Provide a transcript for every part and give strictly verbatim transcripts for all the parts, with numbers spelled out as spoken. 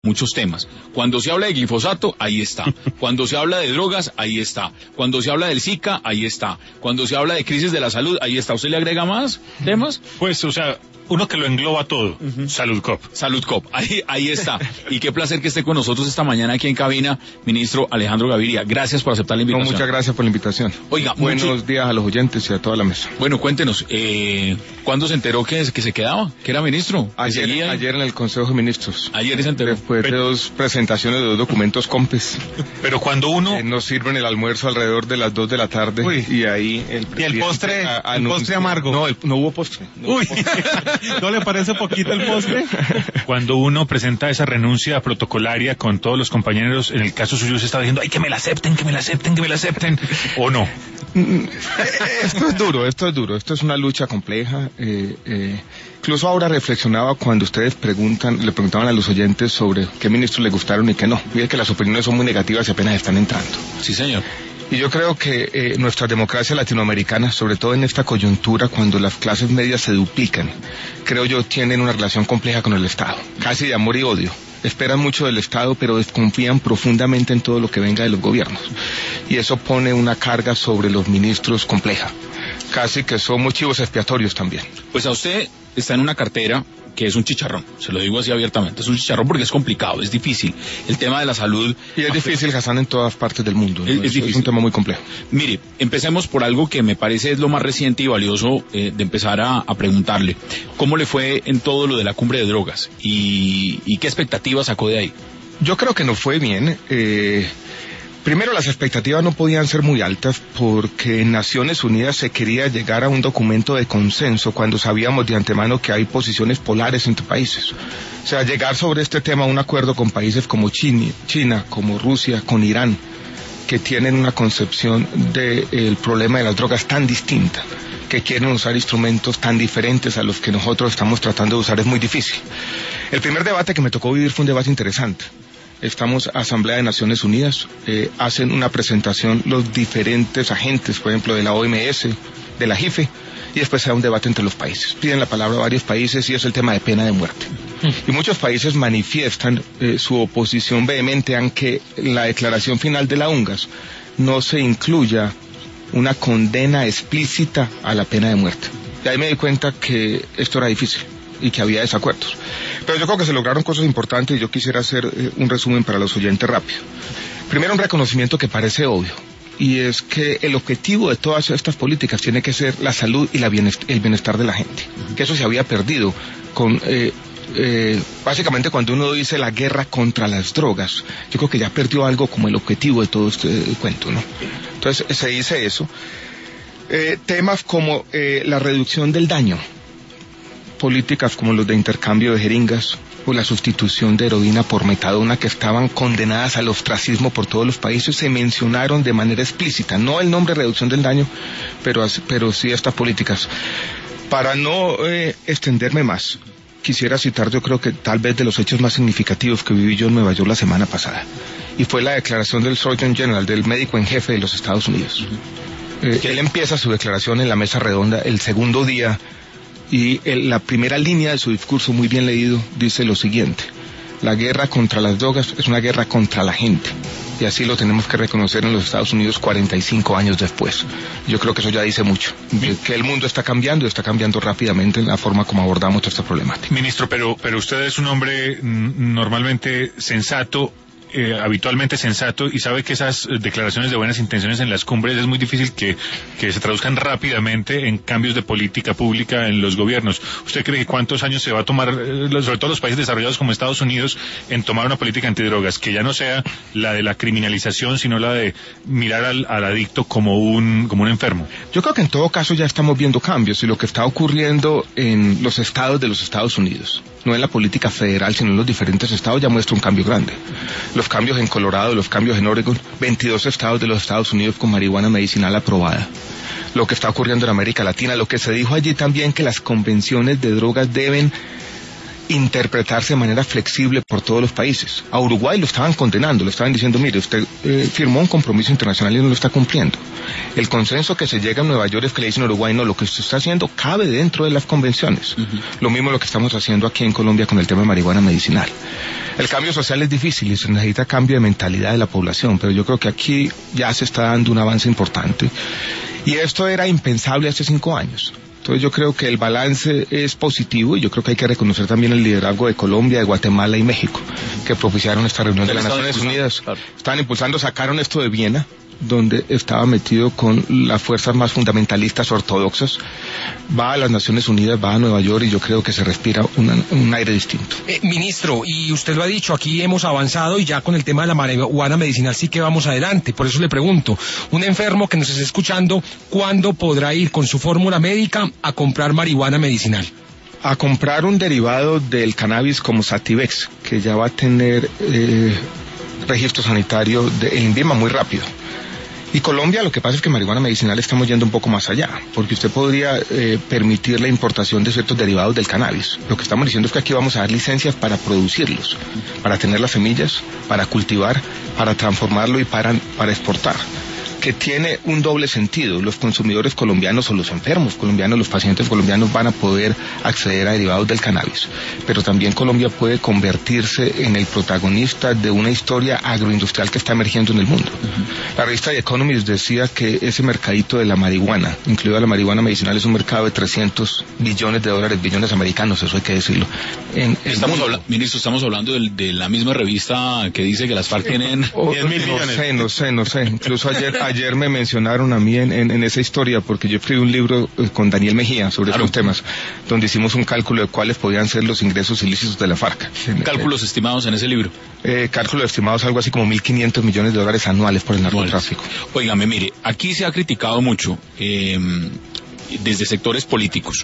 muchos temas. Cuando se habla de glifosato, ahí está. Cuando se habla de drogas, ahí está. Cuando se habla del Zika, ahí está. Cuando se habla de crisis de la salud, ahí está. ¿Usted le agrega más temas? Pues, o sea, uno que lo engloba todo. Uh-huh. Salud Cop. Salud Cop, ahí, ahí está. Y qué placer que esté con nosotros esta mañana aquí en cabina, ministro Alejandro Gaviria. Gracias por aceptar la invitación. No, muchas gracias por la invitación. Oiga, buenos mucho... días a los oyentes y a toda la mesa. Bueno, cuéntenos, eh, ¿cuándo se enteró que, que se quedaba? ¿Que era ministro? Ayer, seguía... ayer en el Consejo de Ministros. Ayer se enteró. Después pero... de dos presentaciones de dos documentos COMPES. Pero cuando uno... Eh, nos sirven el almuerzo alrededor de las dos de la tarde. Uy. Y ahí el ¿Y el postre? A, a, ¿El no, postre amargo? No, el, no hubo postre. No Uy, hubo postre. ¿No le parece poquito el postre? Cuando uno presenta esa renuncia protocolaria con todos los compañeros, en el caso suyo se está diciendo, ay, que me la acepten, que me la acepten, que me la acepten, ¿o no? Esto es duro, esto es duro, esto es una lucha compleja. Eh, eh, incluso ahora reflexionaba cuando ustedes preguntan, le preguntaban a los oyentes sobre qué ministros les gustaron y qué no. Fíjate que las opiniones son muy negativas y apenas están entrando. Sí, señor. Y yo creo que eh, nuestra democracia latinoamericana, sobre todo en esta coyuntura, cuando las clases medias se duplican, creo yo tienen una relación compleja con el Estado, casi de amor y odio. Esperan mucho del Estado, pero desconfían profundamente en todo lo que venga de los gobiernos. Y eso pone una carga sobre los ministros compleja. Casi que somos chivos expiatorios también. Pues a usted está en una cartera que es un chicharrón, se lo digo así abiertamente, es un chicharrón porque es complicado, es difícil. El tema de la salud... Y es difícil, Hassan, en todas partes del mundo. ¿no? Es, es, es un tema muy complejo. Mire, empecemos por algo que me parece es lo más reciente y valioso eh, de empezar a, a preguntarle. ¿Cómo le fue en todo lo de la cumbre de drogas? ¿Y, y qué expectativas sacó de ahí? Yo creo que nos fue bien. Eh... Primero, las expectativas no podían ser muy altas porque en Naciones Unidas se quería llegar a un documento de consenso cuando sabíamos de antemano que hay posiciones polares entre países. O sea, llegar sobre este tema a un acuerdo con países como China, China como Rusia, con Irán, que tienen una concepción del problema de las drogas tan distinta, que quieren usar instrumentos tan diferentes a los que nosotros estamos tratando de usar, es muy difícil. El primer debate que me tocó vivir fue un debate interesante. Estamos Asamblea de Naciones Unidas, eh, hacen una presentación los diferentes agentes, por ejemplo, de la O M S, de la G I F E, y después se da un debate entre los países. Piden la palabra a varios países y es el tema de pena de muerte. Y muchos países manifiestan eh, su oposición vehemente a que la declaración final de la UNGAS no se incluya una condena explícita a la pena de muerte. Y ahí me di cuenta que esto era difícil y que había desacuerdos. Pero yo creo que se lograron cosas importantes y yo quisiera hacer eh, un resumen para los oyentes rápido. Primero, un reconocimiento que parece obvio, y es que el objetivo de todas estas políticas tiene que ser la salud y la bienest- el bienestar de la gente, que eso se había perdido con... Eh, eh, básicamente cuando uno dice la guerra contra las drogas, yo creo que ya perdió algo como el objetivo de todo este eh, cuento, ¿no? Entonces se dice eso. Eh, temas como eh, la reducción del daño, políticas como los de intercambio de jeringas o la sustitución de heroína por metadona, que estaban condenadas al ostracismo por todos los países, se mencionaron de manera explícita, no el nombre reducción del daño, pero, pero sí estas políticas. Para no eh, extenderme más, quisiera citar, yo creo que tal vez de los hechos más significativos que viví yo en Nueva York la semana pasada, y fue la declaración del Surgeon General, del médico en jefe de los Estados Unidos. Eh, él empieza su declaración en la mesa redonda el segundo día, y el, la primera línea de su discurso, muy bien leído, dice lo siguiente: la guerra contra las drogas es una guerra contra la gente, y así lo tenemos que reconocer en los Estados Unidos cuarenta y cinco años después. Yo creo que eso ya dice mucho, que el mundo está cambiando y está cambiando rápidamente en la forma como abordamos esta problemática. Ministro, pero, pero usted es un hombre mm, normalmente sensato, Eh, habitualmente sensato, y sabe que esas declaraciones de buenas intenciones en las cumbres es muy difícil que, que se traduzcan rápidamente en cambios de política pública en los gobiernos. ¿Usted cree que cuántos años se va a tomar, eh, sobre todo los países desarrollados como Estados Unidos, en tomar una política antidrogas que ya no sea la de la criminalización, sino la de mirar al, al adicto como un, como un enfermo? Yo creo que en todo caso ya estamos viendo cambios, y lo que está ocurriendo en los estados de los Estados Unidos, no en la política federal, sino en los diferentes estados, ya muestra un cambio grande. Los cambios en Colorado, los cambios en Oregon, veintidós estados de los Estados Unidos con marihuana medicinal aprobada. Lo que está ocurriendo en América Latina, lo que se dijo allí también, que las convenciones de drogas deben interpretarse de manera flexible por todos los países. A Uruguay lo estaban condenando, le estaban diciendo, mire, usted eh, firmó un compromiso internacional y no lo está cumpliendo. El consenso que se llega en Nueva York es que le dicen a Uruguay, no, lo que usted está haciendo cabe dentro de las convenciones. Uh-huh. Lo mismo lo que estamos haciendo aquí en Colombia con el tema de marihuana medicinal. El cambio social es difícil y se necesita cambio de mentalidad de la población, pero yo creo que aquí ya se está dando un avance importante. Y esto era impensable hace cinco años. Entonces yo creo que el balance es positivo y yo creo que hay que reconocer también el liderazgo de Colombia, de Guatemala y México, que propiciaron esta reunión de las Naciones Unidas. Claro. Estaban impulsando, sacaron esto de Viena, donde estaba metido con las fuerzas más fundamentalistas ortodoxas, va a las Naciones Unidas, va a Nueva York y yo creo que se respira una, un aire distinto. Eh, ministro, y usted lo ha dicho, aquí hemos avanzado y ya con el tema de la marihuana medicinal sí que vamos adelante, por eso le pregunto, un enfermo que nos esté escuchando, ¿cuándo podrá ir con su fórmula médica a comprar marihuana medicinal? A comprar un derivado del cannabis como Sativex, que ya va a tener eh, registro sanitario del INVIMA muy rápido. Y Colombia, lo que pasa es que marihuana medicinal estamos yendo un poco más allá, porque usted podría eh, permitir la importación de ciertos derivados del cannabis. Lo que estamos diciendo es que aquí vamos a dar licencias para producirlos, para tener las semillas, para cultivar, para transformarlo y para, para exportar, que tiene un doble sentido. Los consumidores colombianos o los enfermos colombianos, los pacientes colombianos van a poder acceder a derivados del cannabis, pero también Colombia puede convertirse en el protagonista de una historia agroindustrial que está emergiendo en el mundo. Uh-huh. La revista The Economist decía que ese mercadito de la marihuana, incluida la marihuana medicinal, es un mercado de trescientos billones de dólares, billones americanos, eso hay que decirlo. En, estamos hablando, ministro, estamos hablando de, de la misma revista que dice que las FARC tienen oh, diez mil millones. No sé, no sé, no sé. Incluso ayer, ayer me mencionaron a mí en, en, en esa historia, porque yo escribí un libro con Daniel Mejía sobre claro. estos temas, donde hicimos un cálculo de cuáles podían ser los ingresos ilícitos de la FARC. ¿Cálculos eh, estimados en ese libro? Eh, cálculos estimados algo así como mil quinientos millones de dólares anuales por el narcotráfico. Óigame, mire, aquí se ha criticado mucho eh, desde sectores políticos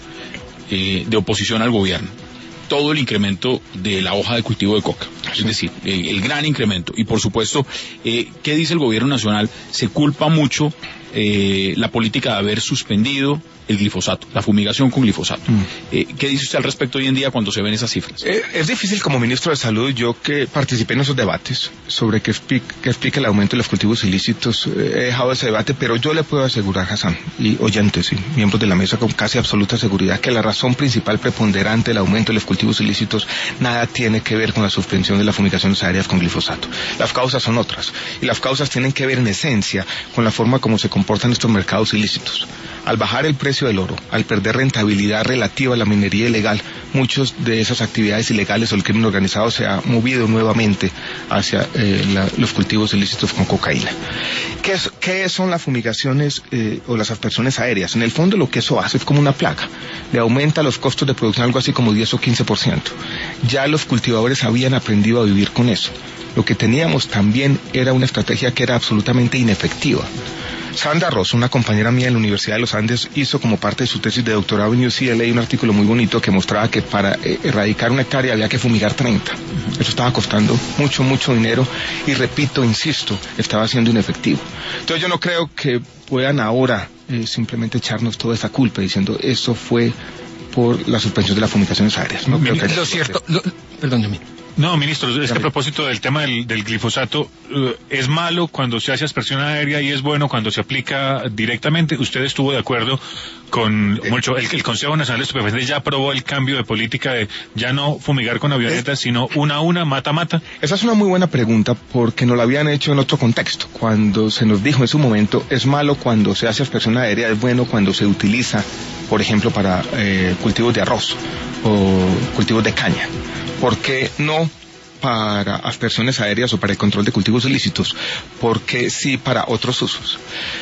eh, de oposición al gobierno todo el incremento de la hoja de cultivo de coca, es decir, eh, el gran incremento. Y por supuesto, eh, ¿qué dice el gobierno nacional? Se culpa mucho eh, la política de haber suspendido el glifosato, la fumigación con glifosato. Mm. Eh, ¿Qué dice usted al respecto hoy en día cuando se ven esas cifras? Eh, es difícil como ministro de Salud, yo que participé en esos debates sobre que explique, que explique el aumento de los cultivos ilícitos, eh, he dejado ese debate, pero yo le puedo asegurar, Hassan, y oyentes y miembros de la mesa con casi absoluta seguridad, que la razón principal preponderante del aumento de los cultivos ilícitos nada tiene que ver con la suspensión de las fumigaciones aéreas con glifosato. Las causas son otras, y las causas tienen que ver en esencia con la forma como se comportan estos mercados ilícitos. Al bajar el precio del oro, al perder rentabilidad relativa a la minería ilegal, muchas de esas actividades ilegales o el crimen organizado se ha movido nuevamente hacia eh, la, los cultivos ilícitos con cocaína. ¿Qué, es, qué son las fumigaciones eh, o las aspersiones aéreas? En el fondo lo que eso hace es como una plaga, le aumenta los costos de producción algo así como diez o quince por ciento. Ya los cultivadores habían aprendido a vivir con eso. Lo que teníamos también era una estrategia que era absolutamente inefectiva. Sandra Ross, una compañera mía en la Universidad de los Andes, hizo como parte de su tesis de doctorado en U C L A un artículo muy bonito que mostraba que para eh, erradicar una hectárea había que fumigar treinta. Eso estaba costando mucho, mucho dinero y repito, insisto, estaba siendo inefectivo. Entonces yo no creo que puedan ahora eh, simplemente echarnos toda esa culpa diciendo eso fue por la suspensión de las fumigaciones aéreas. No creo que lo cierto, lo, perdón, Yamil. No, ministro, es que a propósito del tema del, del glifosato, uh, es malo cuando se hace aspersión aérea y es bueno cuando se aplica directamente. ¿Usted estuvo de acuerdo con mucho? El, el Consejo Nacional de Estupefacientes ya aprobó el cambio de política de ya no fumigar con avionetas, sino una a una, mata mata. Esa es una muy buena pregunta porque nos la habían hecho en otro contexto. Cuando se nos dijo en su momento, es malo cuando se hace aspersión aérea, es bueno cuando se utiliza, por ejemplo, para eh, cultivos de arroz o cultivos de caña. ¿Por qué no para aspersiones aéreas o para el control de cultivos ilícitos? Porque sí para otros usos.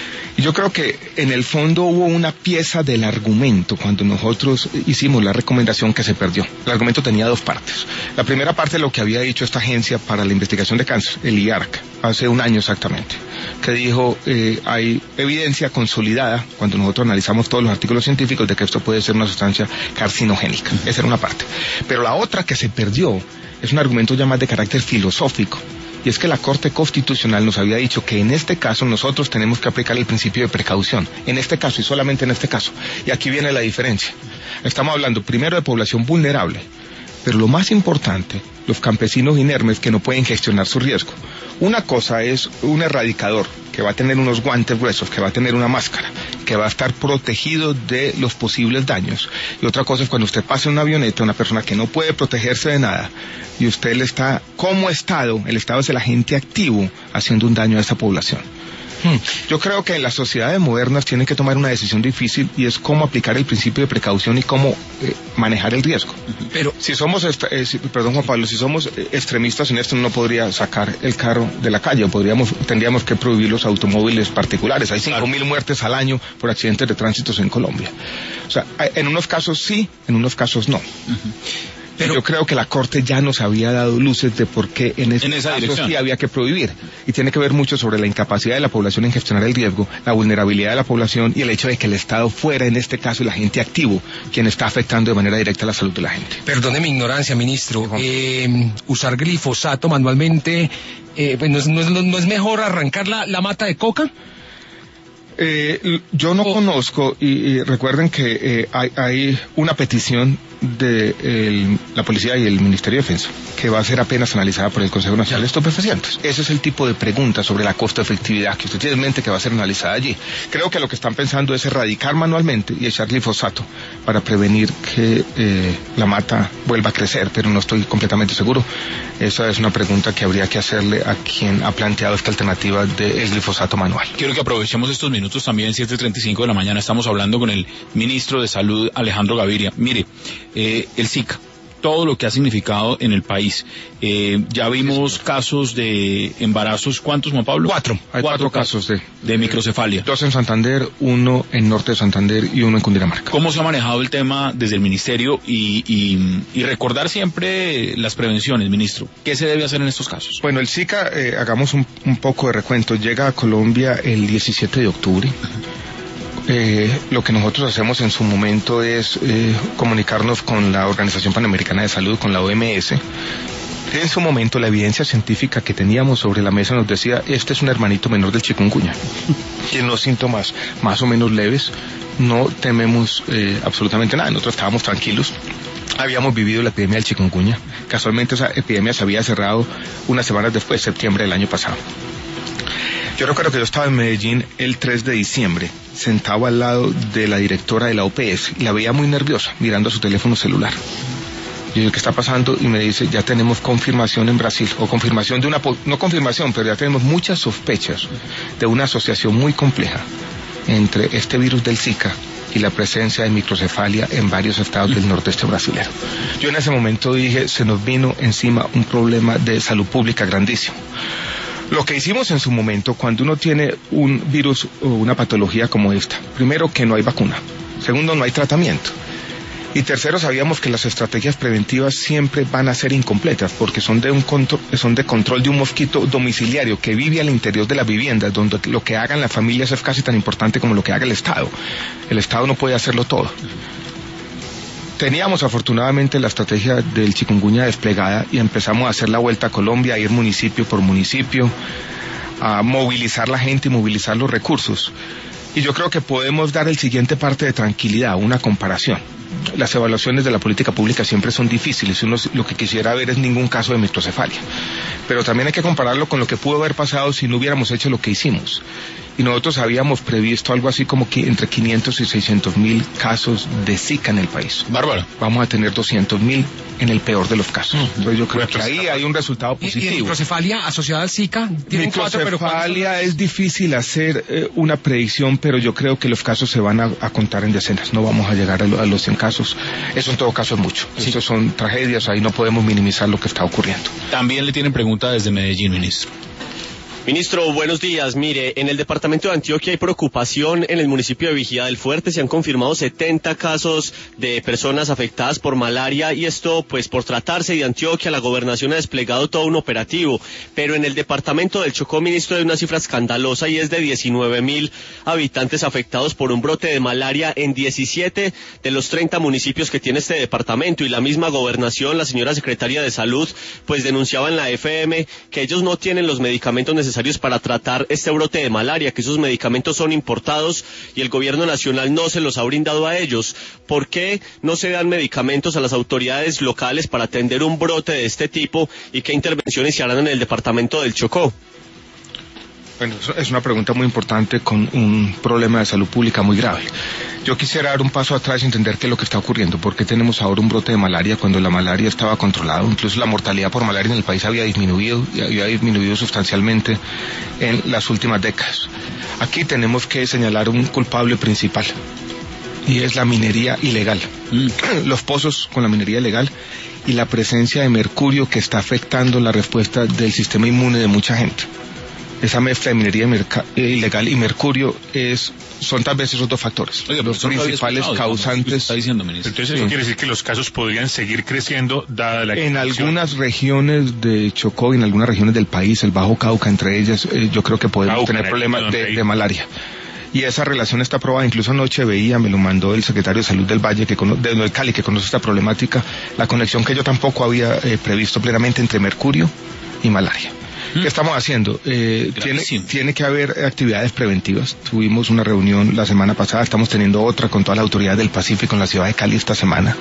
Y yo creo que en el fondo hubo una pieza del argumento cuando nosotros hicimos la recomendación que se perdió. El argumento tenía dos partes. La primera parte es lo que había dicho esta agencia para la investigación de cáncer, el I A R C, hace un año exactamente, que dijo eh, hay evidencia consolidada cuando nosotros analizamos todos los artículos científicos de que esto puede ser una sustancia carcinogénica. Esa era una parte. Pero la otra que se perdió es un argumento ya más de carácter filosófico. Y es que la Corte Constitucional nos había dicho que en este caso nosotros tenemos que aplicar el principio de precaución. En este caso y solamente en este caso. Y aquí viene la diferencia. Estamos hablando primero de población vulnerable, pero lo más importante, los campesinos inermes que no pueden gestionar su riesgo. Una cosa es un erradicador, que que va a tener unos guantes gruesos, que va a tener una máscara, que va a estar protegido de los posibles daños. Y otra cosa es cuando usted pasa en una avioneta, una persona que no puede protegerse de nada, y usted le está, como Estado, el Estado es el agente activo haciendo un daño a esa población. Yo creo que en las sociedades modernas tienen que tomar una decisión difícil y es cómo aplicar el principio de precaución y cómo eh, manejar el riesgo. Pero si somos, eh, si, perdón Juan Pablo, si somos extremistas en esto, no podría sacar el carro de la calle, podríamos, tendríamos que prohibir los automóviles particulares. Hay cinco mil muertes al año por accidentes de tránsito en Colombia. O sea, en unos casos sí, en unos casos no. Uh-huh. Pero yo creo que la Corte ya nos había dado luces de por qué en ese caso sí había que prohibir. Y tiene que ver mucho sobre la incapacidad de la población en gestionar el riesgo, la vulnerabilidad de la población y el hecho de que el Estado fuera, en este caso, el agente activo, quien está afectando de manera directa la salud de la gente. Perdone mi ignorancia, ministro. Eh, usar glifosato manualmente, eh, pues, ¿no, es, no, es, ¿no es mejor arrancar la, la mata de coca? Eh, yo no oh. conozco, y, y recuerden que eh, hay, hay una petición de el, la Policía y el Ministerio de Defensa que va a ser apenas analizada por el Consejo Nacional de Estupefacientes. Ese es el tipo de pregunta sobre la costo-efectividad que usted tiene en mente que va a ser analizada allí. Creo que lo que están pensando es erradicar manualmente y echar glifosato para prevenir que eh, la mata vuelva a crecer, pero no estoy completamente seguro. Esa es una pregunta que habría que hacerle a quien ha planteado esta alternativa del glifosato manual. Quiero que aprovechemos estos minutos también, siete treinta y cinco de la mañana, estamos hablando con el ministro de Salud, Alejandro Gaviria. Mire, eh, el Zika, todo lo que ha significado en el país. Eh, ya vimos casos de embarazos, ¿cuántos, Juan Pablo? Cuatro. Hay cuatro, cuatro casos de, de microcefalia. Dos en Santander, uno en norte de Santander y uno en Cundinamarca. ¿Cómo se ha manejado el tema desde el ministerio y, y, y recordar siempre las prevenciones, ministro? ¿Qué se debe hacer en estos casos? Bueno, el Zika, eh, hagamos un, un poco de recuento, llega a Colombia el diecisiete de octubre. Eh, lo que nosotros hacemos en su momento es eh, comunicarnos con la Organización Panamericana de Salud, con la O M S. En su momento la evidencia científica que teníamos sobre la mesa nos decía, este es un hermanito menor del chikungunya. Tiene los síntomas más o menos leves, no tememos eh, absolutamente nada, nosotros estábamos tranquilos. Habíamos vivido la epidemia del chikungunya. Casualmente esa epidemia se había cerrado unas semanas después, septiembre del año pasado. Yo recuerdo que yo estaba en Medellín el tres de diciembre, sentado al lado de la directora de la O P S, y la veía muy nerviosa, mirando su teléfono celular. Yo digo, ¿qué está pasando? Y me dice, ya tenemos confirmación en Brasil, o confirmación de una, no confirmación, pero ya tenemos muchas sospechas de una asociación muy compleja entre este virus del Zika y la presencia de microcefalia en varios estados del nordeste brasileño. Yo en ese momento dije, se nos vino encima un problema de salud pública grandísimo. Lo que hicimos en su momento, cuando uno tiene un virus o una patología como esta, primero que no hay vacuna, segundo no hay tratamiento, y tercero sabíamos que las estrategias preventivas siempre van a ser incompletas porque son de un control, son de control de un mosquito domiciliario que vive al interior de la vivienda, donde lo que hagan las familias es casi tan importante como lo que haga el Estado. El Estado no puede hacerlo todo. Teníamos afortunadamente la estrategia del chikungunya desplegada y empezamos a hacer la vuelta a Colombia, a ir municipio por municipio, a movilizar la gente y movilizar los recursos. Y yo creo que podemos dar el siguiente parte de tranquilidad, una comparación. Las evaluaciones de la política pública siempre son difíciles, uno lo que quisiera ver es ningún caso de microcefalia. Pero también hay que compararlo con lo que pudo haber pasado si no hubiéramos hecho lo que hicimos. Y nosotros habíamos previsto algo así como que entre quinientos y seiscientos mil casos de Zika en el país. Bárbaro. Vamos a tener doscientos mil en el peor de los casos. Mm. Entonces yo creo que ahí hay un resultado positivo. ¿Y, y microcefalia asociada al Zika? Microcefalia es difícil hacer eh, una predicción, pero yo creo que los casos se van a, a contar en decenas. No vamos a llegar a, lo, a los cien casos. Eso en todo caso es mucho. Sí. Estos son tragedias, ahí no podemos minimizar lo que está ocurriendo. También le tienen pregunta desde Medellín, ministro. Ministro, buenos días. Mire, en el departamento de Antioquia hay preocupación. En el municipio de Vigía del Fuerte se han confirmado setenta casos de personas afectadas por malaria y esto, pues, por tratarse de Antioquia, la gobernación ha desplegado todo un operativo. Pero en el departamento del Chocó, ministro, hay una cifra escandalosa y es de diecinueve mil habitantes afectados por un brote de malaria en diecisiete de los treinta municipios que tiene este departamento. Y la misma gobernación, la señora secretaria de Salud, pues denunciaba en la F M que ellos no tienen los medicamentos necesarios para tratar este brote de malaria, que esos medicamentos son importados y el gobierno nacional no se los ha brindado a ellos. ¿Por qué no se dan medicamentos a las autoridades locales para atender un brote de este tipo y qué intervenciones se harán en el departamento del Chocó? Bueno, es una pregunta muy importante con un problema de salud pública muy grave. Yo quisiera dar un paso atrás y entender qué es lo que está ocurriendo. ¿Por qué tenemos ahora un brote de malaria cuando la malaria estaba controlada? Incluso la mortalidad por malaria en el país había disminuido y había disminuido sustancialmente en las últimas décadas. Aquí tenemos que señalar un culpable principal y es la minería ilegal. Mm. Los pozos con la minería ilegal y la presencia de mercurio que está afectando la respuesta del sistema inmune de mucha gente. Esa mezcla de minería ilegal y mercurio es, son tal vez esos dos factores. Oiga, los principales causantes. Está diciendo, ministro. Entonces eso sí. Quiere decir que los casos podrían seguir creciendo dada la En algunas regiones de Chocó y en algunas regiones del país, el Bajo Cauca entre ellas, eh, yo creo que podemos Cauca, tener problemas de, de malaria. Y esa relación está probada. Incluso anoche veía, me lo mandó el secretario de Salud del Valle, que cono, de, del Cali, que conoce esta problemática, la conexión que yo tampoco había eh, previsto plenamente entre mercurio y malaria. ¿Qué estamos haciendo? Eh, tiene, tiene que haber actividades preventivas. Tuvimos una reunión la semana pasada, estamos teniendo otra con todas las autoridades del Pacífico en la ciudad de Cali esta semana.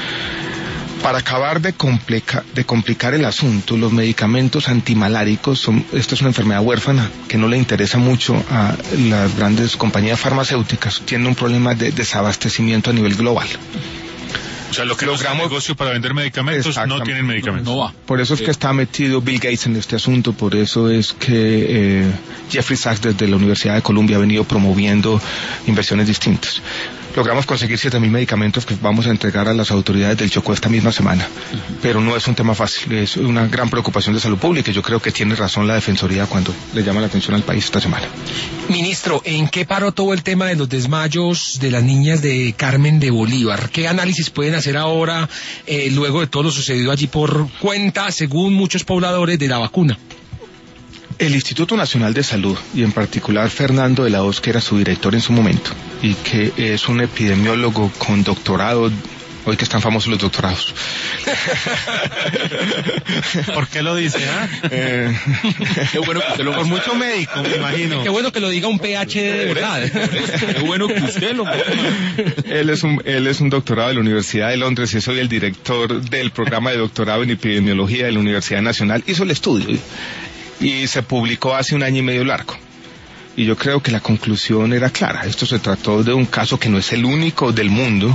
Para acabar de, complica, de complicar el asunto, los medicamentos antimaláricos, son, esta es una enfermedad huérfana que no le interesa mucho a las grandes compañías farmacéuticas, tienen un problema de desabastecimiento a nivel global. O sea, lo que logramos negocio para vender medicamentos no tienen medicamentos. No va. Por eso es que está metido Bill Gates en este asunto, por eso es que eh, Jeffrey Sachs desde la Universidad de Columbia ha venido promoviendo inversiones distintas. Logramos conseguir siete mil medicamentos que vamos a entregar a las autoridades del Chocó esta misma semana. Uh-huh. Pero no es un tema fácil, es una gran preocupación de salud pública y yo creo que tiene razón la Defensoría cuando le llama la atención al país esta semana. Ministro, ¿en qué paró todo el tema de los desmayos de las niñas de Carmen de Bolívar? ¿Qué análisis pueden hacer ahora, eh, luego de todo lo sucedido allí por cuenta, según muchos pobladores, de la vacuna? El Instituto Nacional de Salud, y en particular Fernando de la Hoz, que era su director en su momento, y que es un epidemiólogo con doctorado, hoy que están famosos los doctorados. ¿Por qué lo dice, ah? Eh, Qué bueno que usted lo... Por mucho médico, me imagino. Qué bueno que lo diga un P H D de verdad. Qué bueno que usted lo... Él es un, él es un doctorado de la Universidad de Londres y soy el director del programa de doctorado en epidemiología de la Universidad Nacional. Hizo el estudio y se publicó hace un año y medio largo. Y yo creo que la conclusión era clara. Esto se trató de un caso que no es el único del mundo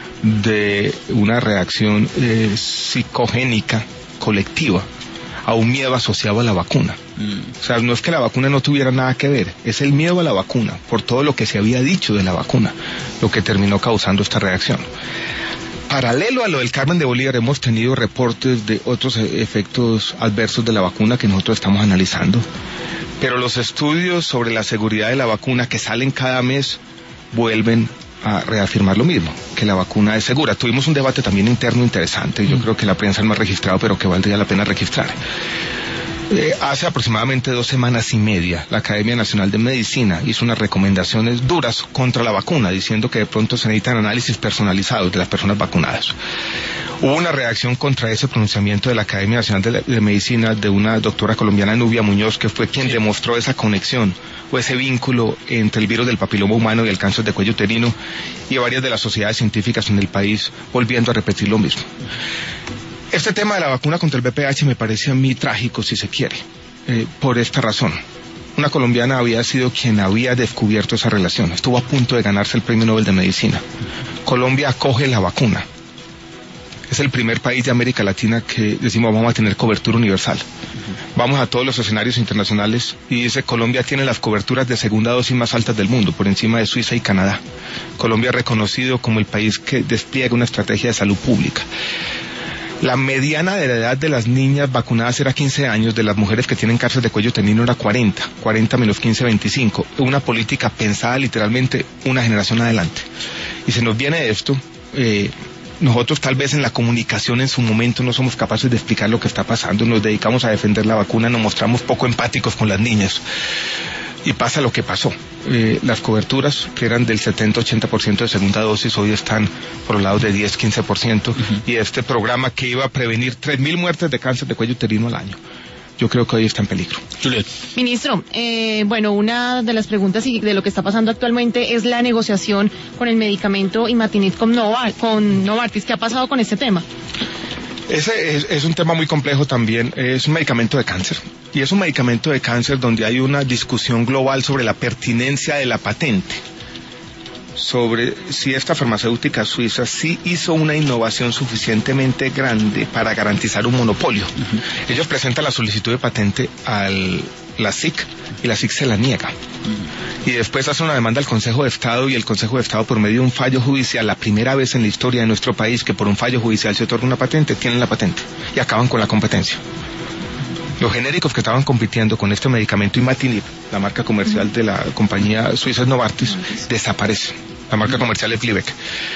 de una reacción eh, psicogénica colectiva a un miedo asociado a la vacuna. Mm. O sea, no es que la vacuna no tuviera nada que ver, es el miedo a la vacuna, por todo lo que se había dicho de la vacuna, lo que terminó causando esta reacción. Paralelo a lo del Carmen de Bolívar, hemos tenido reportes de otros efectos adversos de la vacuna que nosotros estamos analizando. Pero los estudios sobre la seguridad de la vacuna que salen cada mes vuelven a reafirmar lo mismo, que la vacuna es segura. Tuvimos un debate también interno interesante, yo creo que la prensa no ha registrado, pero que valdría la pena registrar. Eh, hace aproximadamente dos semanas y media, la Academia Nacional de Medicina hizo unas recomendaciones duras contra la vacuna, diciendo que de pronto se necesitan análisis personalizados de las personas vacunadas. Hubo una reacción contra ese pronunciamiento de la Academia Nacional de, de Medicina de una doctora colombiana, Nubia Muñoz, que fue quien sí. demostró esa conexión o ese vínculo entre el virus del papiloma humano y el cáncer de cuello uterino, y varias de las sociedades científicas en el país volviendo a repetir lo mismo. Este tema de la vacuna contra el V P H me parece a mí trágico, si se quiere, eh, por esta razón. Una colombiana había sido quien había descubierto esa relación, estuvo a punto de ganarse el Premio Nobel de Medicina. Colombia acoge la vacuna. Es el primer país de América Latina que decimos vamos a tener cobertura universal. Vamos a todos los escenarios internacionales y dice Colombia tiene las coberturas de segunda dosis más altas del mundo, por encima de Suiza y Canadá. Colombia es reconocido como el país que despliega una estrategia de salud pública. La mediana de la edad de las niñas vacunadas era quince años, de las mujeres que tienen cáncer de cuello uterino era cuarenta, cuarenta menos quince, veinticinco. Una política pensada literalmente una generación adelante. Y se nos viene esto, eh, nosotros tal vez en la comunicación en su momento no somos capaces de explicar lo que está pasando, nos dedicamos a defender la vacuna, nos mostramos poco empáticos con las niñas. Y pasa lo que pasó. Eh, las coberturas, que eran del setenta a ochenta por ciento de segunda dosis, hoy están por los lados de diez a quince por ciento. Uh-huh. Y este programa que iba a prevenir tres mil muertes de cáncer de cuello uterino al año, yo creo que hoy está en peligro. Juliet. Ministro, eh, bueno, una de las preguntas y de lo que está pasando actualmente es la negociación con el medicamento Imatinib con, Nova, con Novartis. ¿Qué ha pasado con este tema? Ese es, es un tema muy complejo también, es un medicamento de cáncer, y es un medicamento de cáncer donde hay una discusión global sobre la pertinencia de la patente, sobre si esta farmacéutica suiza sí hizo una innovación suficientemente grande para garantizar un monopolio. Uh-huh. Ellos presentan la solicitud de patente a la S I C, y la S I C se la niega. Uh-huh. Y después hacen una demanda al Consejo de Estado, y el Consejo de Estado, por medio de un fallo judicial, la primera vez en la historia de nuestro país que por un fallo judicial se otorga una patente, tienen la patente y acaban con la competencia. Los genéricos que estaban compitiendo con este medicamento imatinib, la marca comercial de la compañía suiza Novartis, desaparecen. La marca comercial es Gleevec.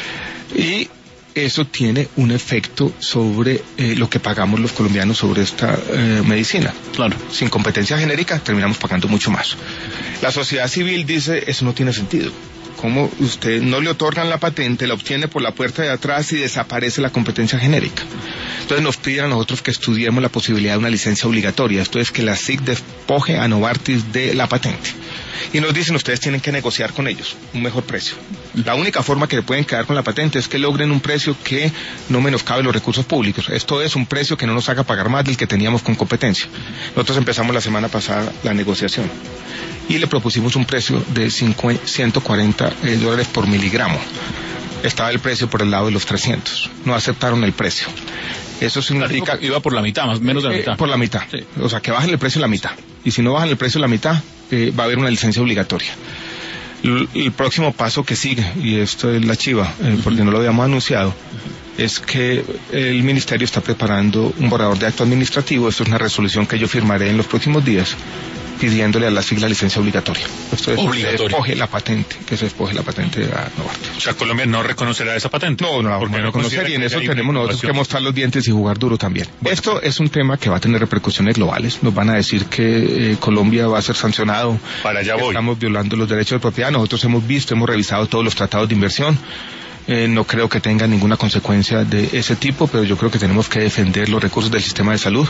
Y eso tiene un efecto sobre eh, lo que pagamos los colombianos sobre esta eh, medicina. Claro. Sin competencia genérica terminamos pagando mucho más. La sociedad civil dice, eso no tiene sentido. ¿Cómo usted no le otorgan la patente, la obtiene por la puerta de atrás y desaparece la competencia genérica? Entonces nos piden a nosotros que estudiemos la posibilidad de una licencia obligatoria. Esto es que la S I C despoje a Novartis de la patente. Y nos dicen, ustedes tienen que negociar con ellos un mejor precio. La única forma que pueden quedar con la patente es que logren un precio que no menoscabe los recursos públicos. Esto es un precio que no nos haga pagar más del que teníamos con competencia. Nosotros empezamos la semana pasada la negociación y le propusimos un precio de ciento cuarenta eh, dólares por miligramo. Estaba el precio por el lado de los trescientos. No aceptaron el precio. Eso significa... Iba por la mitad, más o menos de la eh, mitad. Por la mitad. Sí. O sea, que bajen el precio la mitad. Y si no bajan el precio la mitad, eh, va a haber una licencia obligatoria. El, el próximo paso que sigue, y esto es la chiva, eh, porque no lo habíamos anunciado, es que el Ministerio está preparando un borrador de acto administrativo. Esto es una resolución que yo firmaré en los próximos días, pidiéndole a la S I C la licencia obligatoria. Esto es que se despoje la patente, que se despoje la patente a Novartis. O sea, Colombia no reconocerá esa patente. No, no la vamos a reconocer, y en eso tenemos nosotros que mostrar los dientes y jugar duro también. Bueno, esto es un tema que va a tener repercusiones globales. Nos van a decir que eh, Colombia va a ser sancionado. Para allá voy. Estamos violando los derechos de propiedad. Nosotros hemos visto, hemos revisado todos los tratados de inversión. Eh, no creo que tenga ninguna consecuencia de ese tipo, pero yo creo que tenemos que defender los recursos del sistema de salud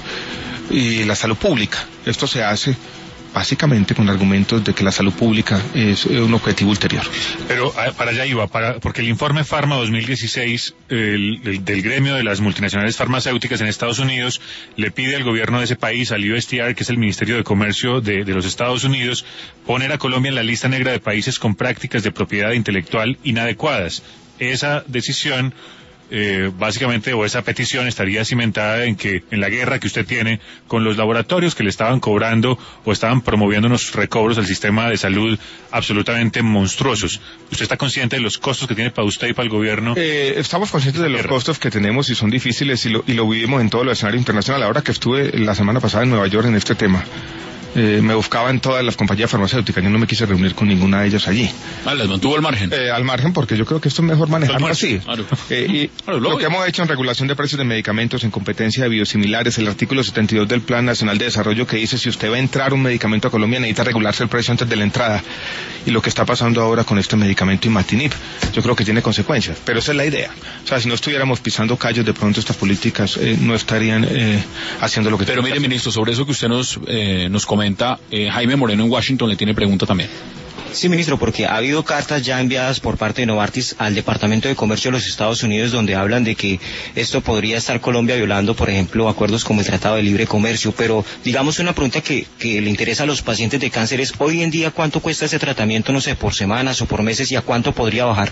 y la salud pública. Esto se hace básicamente con argumentos de que la salud pública es un objetivo ulterior. Pero para allá iba, para, porque el informe Pharma dos mil dieciséis el, el, del gremio de las multinacionales farmacéuticas en Estados Unidos le pide al gobierno de ese país, al U S D R, que es el Ministerio de Comercio de, de los Estados Unidos, poner a Colombia en la lista negra de países con prácticas de propiedad intelectual inadecuadas. Esa decisión... Eh, básicamente, o esa petición estaría cimentada en que en la guerra que usted tiene con los laboratorios que le estaban cobrando o estaban promoviendo unos recobros al sistema de salud absolutamente monstruosos. ¿Usted está consciente de los costos que tiene para usted y para el gobierno? Eh, estamos conscientes de los guerra. costos que tenemos, y son difíciles, y lo, y lo vivimos en todo el escenario internacional. Ahora que estuve la semana pasada en Nueva York en este tema, Eh, me buscaban todas las compañías farmacéuticas. Yo no me quise reunir con ninguna de ellas allí. Ah, ¿las mantuvo al margen? Eh, al margen, porque yo creo que esto es mejor manejarlo así. Claro. Eh, y claro, lo, lo que hemos hecho en regulación de precios de medicamentos, en competencia de biosimilares, el artículo setenta y dos del Plan Nacional de Desarrollo, que dice si usted va a entrar un medicamento a Colombia necesita regularse el precio antes de la entrada. Y lo que está pasando ahora con este medicamento imatinib, yo creo que tiene consecuencias. Pero esa es la idea. O sea, si no estuviéramos pisando callos, de pronto estas políticas eh, no estarían eh, haciendo lo que Pero mire, ministro, sobre eso que usted nos, eh, nos comenta, eh, Jaime Moreno en Washington le tiene pregunta también. Sí, ministro, porque ha habido cartas ya enviadas por parte de Novartis al Departamento de Comercio de los Estados Unidos donde hablan de que esto podría estar Colombia violando, por ejemplo, acuerdos como el Tratado de Libre Comercio. Pero, digamos, una pregunta que, que le interesa a los pacientes de cáncer es, hoy en día, ¿cuánto cuesta ese tratamiento, no sé, por semanas o por meses, y a cuánto podría bajar?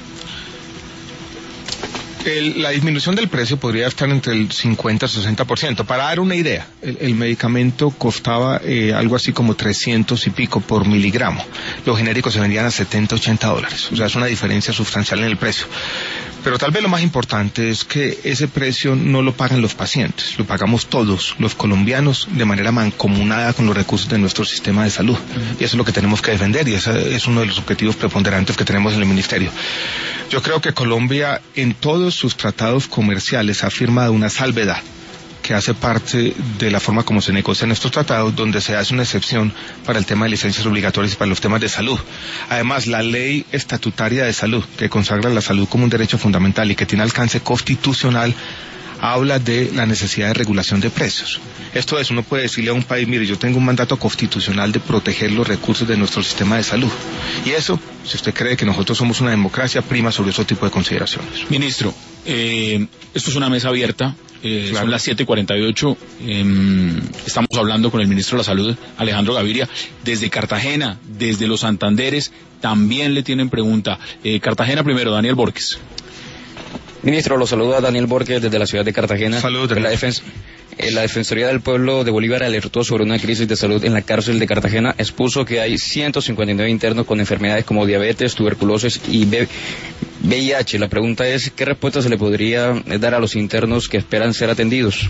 El, la disminución del precio podría estar entre el cincuenta y sesenta por ciento. Para dar una idea, el, el medicamento costaba eh, algo así como trescientos y pico por miligramo. Los genéricos se vendían a setenta, ochenta dólares. O sea, es una diferencia sustancial en el precio. Pero tal vez lo más importante es que ese precio no lo pagan los pacientes, lo pagamos todos, los colombianos, de manera mancomunada con los recursos de nuestro sistema de salud. Y eso es lo que tenemos que defender, y ese es uno de los objetivos preponderantes que tenemos en el Ministerio. Yo creo que Colombia, en todos sus tratados comerciales, ha firmado una salvedad que hace parte de la forma como se negocian estos tratados, donde se hace una excepción para el tema de licencias obligatorias y para los temas de salud. Además, la ley estatutaria de salud, que consagra la salud como un derecho fundamental y que tiene alcance constitucional, habla de la necesidad de regulación de precios. Esto es, uno puede decirle a un país, mire, yo tengo un mandato constitucional de proteger los recursos de nuestro sistema de salud. Y eso, si usted cree que nosotros somos una democracia, prima sobre ese tipo de consideraciones. Ministro, eh, esto es una mesa abierta. Eh, Claro. Son las siete cuarenta y ocho. Eh, estamos hablando con el ministro de la Salud, Alejandro Gaviria, desde Cartagena, desde los Santanderes. También le tienen pregunta. Eh, Cartagena primero, Daniel Borges. Ministro, lo saluda Daniel Borges desde la ciudad de Cartagena. Saludos, la, defens eh, la Defensoría del Pueblo de Bolívar alertó sobre una crisis de salud en la cárcel de Cartagena. Expuso que hay ciento cincuenta y nueve internos con enfermedades como diabetes, tuberculosis y V I H. La pregunta es, ¿qué respuesta se le podría dar a los internos que esperan ser atendidos?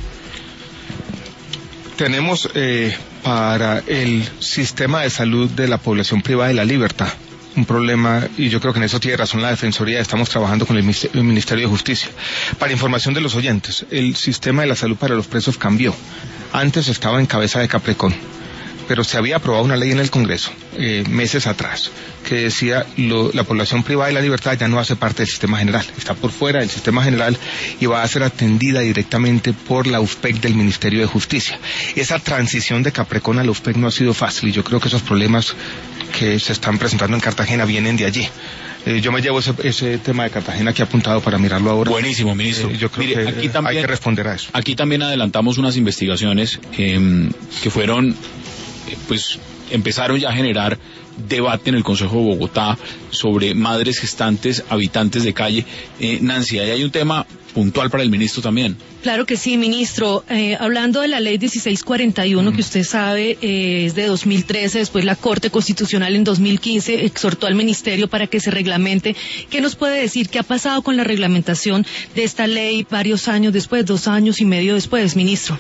Tenemos eh, para el sistema de salud de la población privada de la libertad un problema, y yo creo que en eso tiene razón la Defensoría. Estamos trabajando con el Ministerio de Justicia. Para información de los oyentes, el sistema de la salud para los presos cambió. Antes estaba en cabeza de Caprecón, pero se había aprobado una ley en el Congreso eh, meses atrás que decía lo, la población privada de la libertad ya no hace parte del sistema general, está por fuera del sistema general y va a ser atendida directamente por la U S P E C del Ministerio de Justicia. Esa transición de Caprecón a la U S P E C no ha sido fácil y yo creo que esos problemas que se están presentando en Cartagena vienen de allí. Eh, yo me llevo ese, ese tema de Cartagena que he apuntado para mirarlo ahora. Buenísimo, ministro. Eh, yo creo Mire, que aquí eh, también, hay que responder a eso. Aquí también adelantamos unas investigaciones eh, que fueron, eh, pues, empezaron ya a generar debate en el Consejo de Bogotá sobre madres gestantes, habitantes de calle. Eh, Nancy, ahí hay un tema puntual para el ministro también. Claro que sí, ministro. Eh, hablando de la ley dieciséis cuarenta y uno, mm. que usted sabe eh, es de dos mil trece, después la Corte Constitucional en dos mil quince exhortó al ministerio para que se reglamente. ¿Qué nos puede decir? ¿Qué ha pasado con la reglamentación de esta ley varios años después, dos años y medio después, ministro?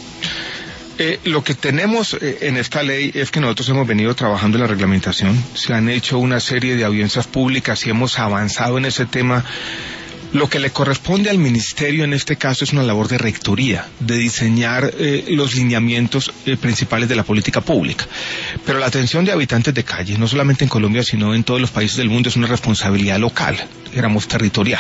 Eh, lo que tenemos eh, en esta ley es que nosotros hemos venido trabajando en la reglamentación, se han hecho una serie de audiencias públicas y hemos avanzado en ese tema. Lo que le corresponde al ministerio en este caso es una labor de rectoría, de diseñar eh, los lineamientos eh, principales de la política pública. Pero la atención de habitantes de calle, no solamente en Colombia, sino en todos los países del mundo, es una responsabilidad local, digamos territorial.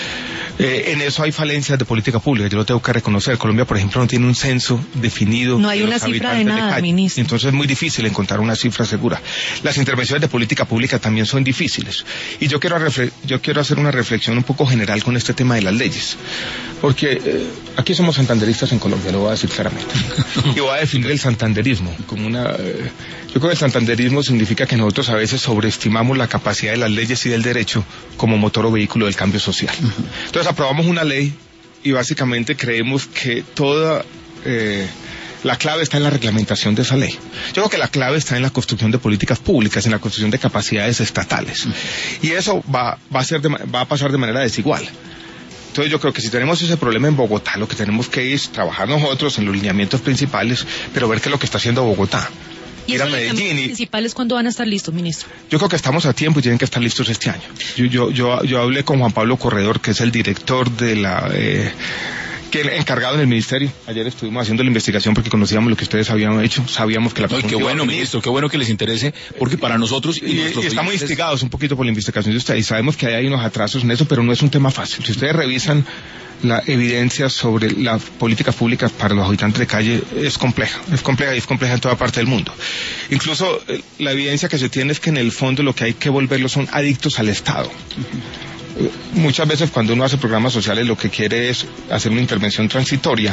Eh, en eso hay falencias de política pública, yo lo tengo que reconocer. Colombia, por ejemplo, no tiene un censo definido. No hay una cifra de nada, ministro. Entonces es muy difícil encontrar una cifra segura. Las intervenciones de política pública también son difíciles. Y yo quiero, yo quiero hacer una reflexión un poco general con este tema de las leyes. Porque eh, aquí somos santanderistas en Colombia, lo voy a decir claramente. Y voy a definir el santanderismo como una... Eh, yo creo que el santanderismo significa que nosotros a veces sobreestimamos la capacidad de las leyes y del derecho como motor o vehículo del cambio social. Entonces aprobamos una ley y básicamente creemos que toda eh, la clave está en la reglamentación de esa ley. Yo creo que la clave está en la construcción de políticas públicas, en la construcción de capacidades estatales. Y eso va, va, a, ser de, va a pasar de manera desigual. Entonces yo creo que si tenemos ese problema en Bogotá, lo que tenemos que es trabajar nosotros en los lineamientos principales, pero ver qué es lo que está haciendo Bogotá. ¿Y esos lineamientos principales cuándo van a estar listos, ministro? Yo creo que estamos a tiempo y tienen que estar listos este año. Yo, yo, yo, yo hablé con Juan Pablo Corredor, que es el director de la... Eh, que encargado en el ministerio. Ayer estuvimos haciendo la investigación porque conocíamos lo que ustedes habían hecho, sabíamos que la... No, qué bueno, ministro, qué bueno que les interese, porque para nosotros... Y, y, y estamos clientes... instigados un poquito por la investigación de ustedes, y sabemos que hay unos atrasos en eso, pero no es un tema fácil. Si ustedes revisan la evidencia sobre las políticas públicas para los habitantes de calle, es compleja, es compleja y es compleja en toda parte del mundo. Incluso eh, la evidencia que se tiene es que en el fondo lo que hay que volverlos son adictos al Estado. Uh-huh. Muchas veces cuando uno hace programas sociales lo que quiere es hacer una intervención transitoria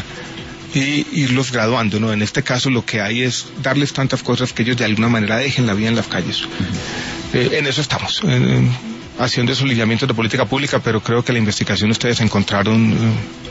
y irlos graduando, ¿no? En este caso lo que hay es darles tantas cosas que ellos de alguna manera dejen la vida en las calles. Uh-huh. Eh, en eso estamos. En, haciendo esos lineamientos de política pública, pero creo que en la investigación ustedes encontraron eh,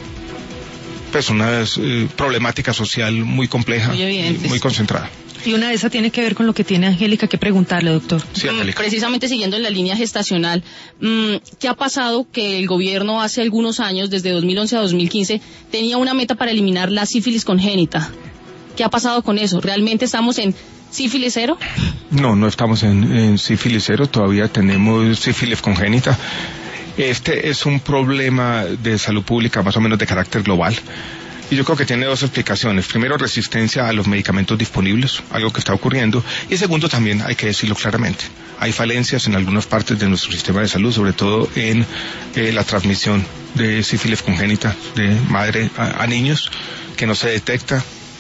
pues una eh, problemática social muy compleja, muy, muy concentrada. Y una de esas tiene que ver con lo que tiene Angélica que preguntarle, doctor. Sí, Angélica. Precisamente siguiendo en la línea gestacional, mmm, ¿qué ha pasado que el gobierno hace algunos años, desde dos mil once a dos mil quince, tenía una meta para eliminar la sífilis congénita? ¿Qué ha pasado con eso? ¿Realmente estamos en sífilis cero? No, no estamos en, en sífilis cero, todavía tenemos sífilis congénita. Este es un problema de salud pública más o menos de carácter global. Y yo creo que tiene dos explicaciones. Primero, resistencia a los medicamentos disponibles, algo que está ocurriendo. Y segundo, también hay que decirlo claramente, hay falencias en algunas partes de nuestro sistema de salud, sobre todo en eh, la transmisión de sífilis congénita de madre a, a niños, que no se detecta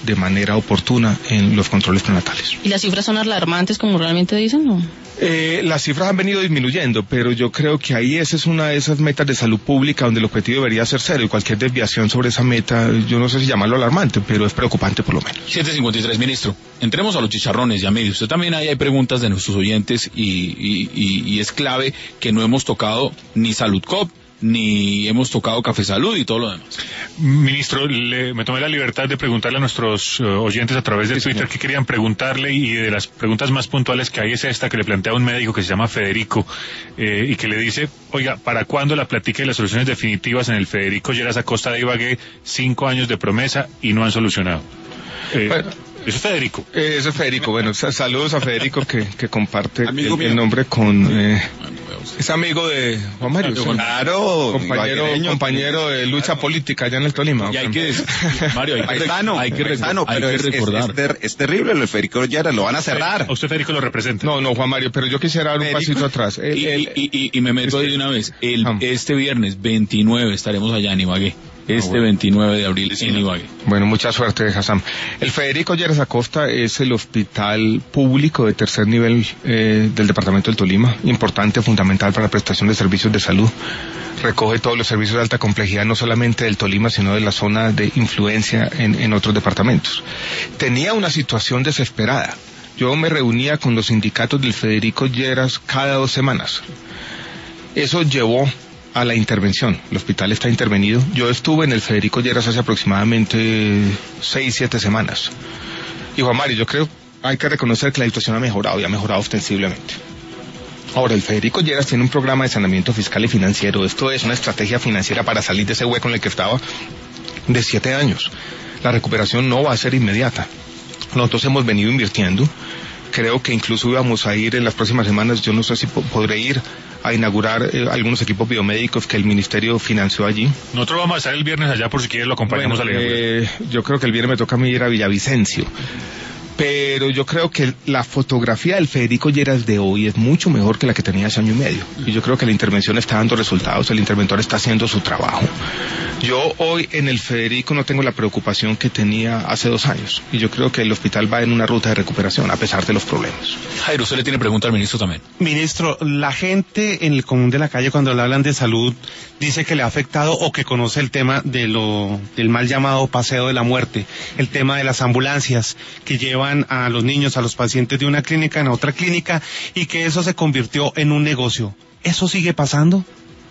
de manera oportuna en los controles prenatales. ¿Y las cifras son alarmantes como realmente dicen, no? Eh, las cifras han venido disminuyendo, pero yo creo que ahí esa es una de esas metas de salud pública donde el objetivo debería ser cero y cualquier desviación sobre esa meta, yo no sé si llamarlo alarmante, pero es preocupante por lo menos. siete cincuenta y tres, ministro. Entremos a los chicharrones, ya medio. Usted también ahí hay preguntas de nuestros oyentes y, y, y, y es clave que no hemos tocado ni Salud Cop, ni hemos tocado Café Salud y todo lo demás. Ministro, le, me tomé la libertad de preguntarle a nuestros uh, oyentes a través de sí, Twitter qué querían preguntarle, y de las preguntas más puntuales que hay es esta que le plantea un médico que se llama Federico eh, y que le dice, oiga, ¿para cuándo la plática y las soluciones definitivas en el Federico Lleras Acosta de Ibagué? Cinco años de promesa y no han solucionado. Eh, bueno, eso es Federico. Eh, eso es Federico. Bueno, saludos a Federico que, que comparte el, el nombre con... Eh, es amigo de Juan Mario. Sí. Claro. Compañero, compañero de lucha claro. política allá en el Tolima. Y hay que... Mario, hay que, paisano, hay que, paisano, hay pero que es, recordar. Es, es, es terrible el Federico Lleras, lo van a cerrar. ¿A usted Federico lo representa? No, no, Juan Mario, pero yo quisiera dar un Federico. pasito atrás. El, y, el, y, y, y me meto este, ahí de una vez. El, este viernes veintinueve estaremos allá en Ibagué. Este ah, bueno. veintinueve de abril en Ibagué. Bueno, mucha suerte, Hassan. El Federico Lleras Acosta es el hospital público de tercer nivel eh, del departamento del Tolima, importante, fundamental para la prestación de servicios de salud. Recoge todos los servicios de alta complejidad, no solamente del Tolima, sino de la zona de influencia en, en otros departamentos. Tenía una situación desesperada. Yo me reunía con los sindicatos del Federico Lleras cada dos semanas. Eso llevó a la intervención. El hospital está intervenido. Yo estuve en el Federico Lleras hace aproximadamente seis, siete semanas. Y Juan Mario, yo creo hay que reconocer que la situación ha mejorado y ha mejorado ostensiblemente. Ahora, el Federico Lleras tiene un programa de saneamiento fiscal y financiero. Esto es una estrategia financiera para salir de ese hueco en el que estaba de siete años. La recuperación no va a ser inmediata. Nosotros hemos venido invirtiendo. Creo que incluso íbamos a ir en las próximas semanas, yo no sé si po- podré ir a inaugurar eh, algunos equipos biomédicos que el ministerio financió allí. Nosotros vamos a estar el viernes allá por si quieres lo acompañamos bueno, a la eh, yo creo que el viernes me toca a mí ir a Villavicencio. Pero yo creo que la fotografía del Federico Lleras de hoy es mucho mejor que la que tenía hace año y medio. Y yo creo que la intervención está dando resultados, el interventor está haciendo su trabajo. Yo hoy en el Federico no tengo la preocupación que tenía hace dos años. Y yo creo que el hospital va en una ruta de recuperación, a pesar de los problemas. Jairo, usted le tiene pregunta al ministro también. Ministro, la gente en el común de la calle cuando le hablan de salud dice que le ha afectado o que conoce el tema de lo, del mal llamado paseo de la muerte, el tema de las ambulancias que llevan a los niños, a los pacientes de una clínica en otra clínica y que eso se convirtió en un negocio. ¿Eso sigue pasando?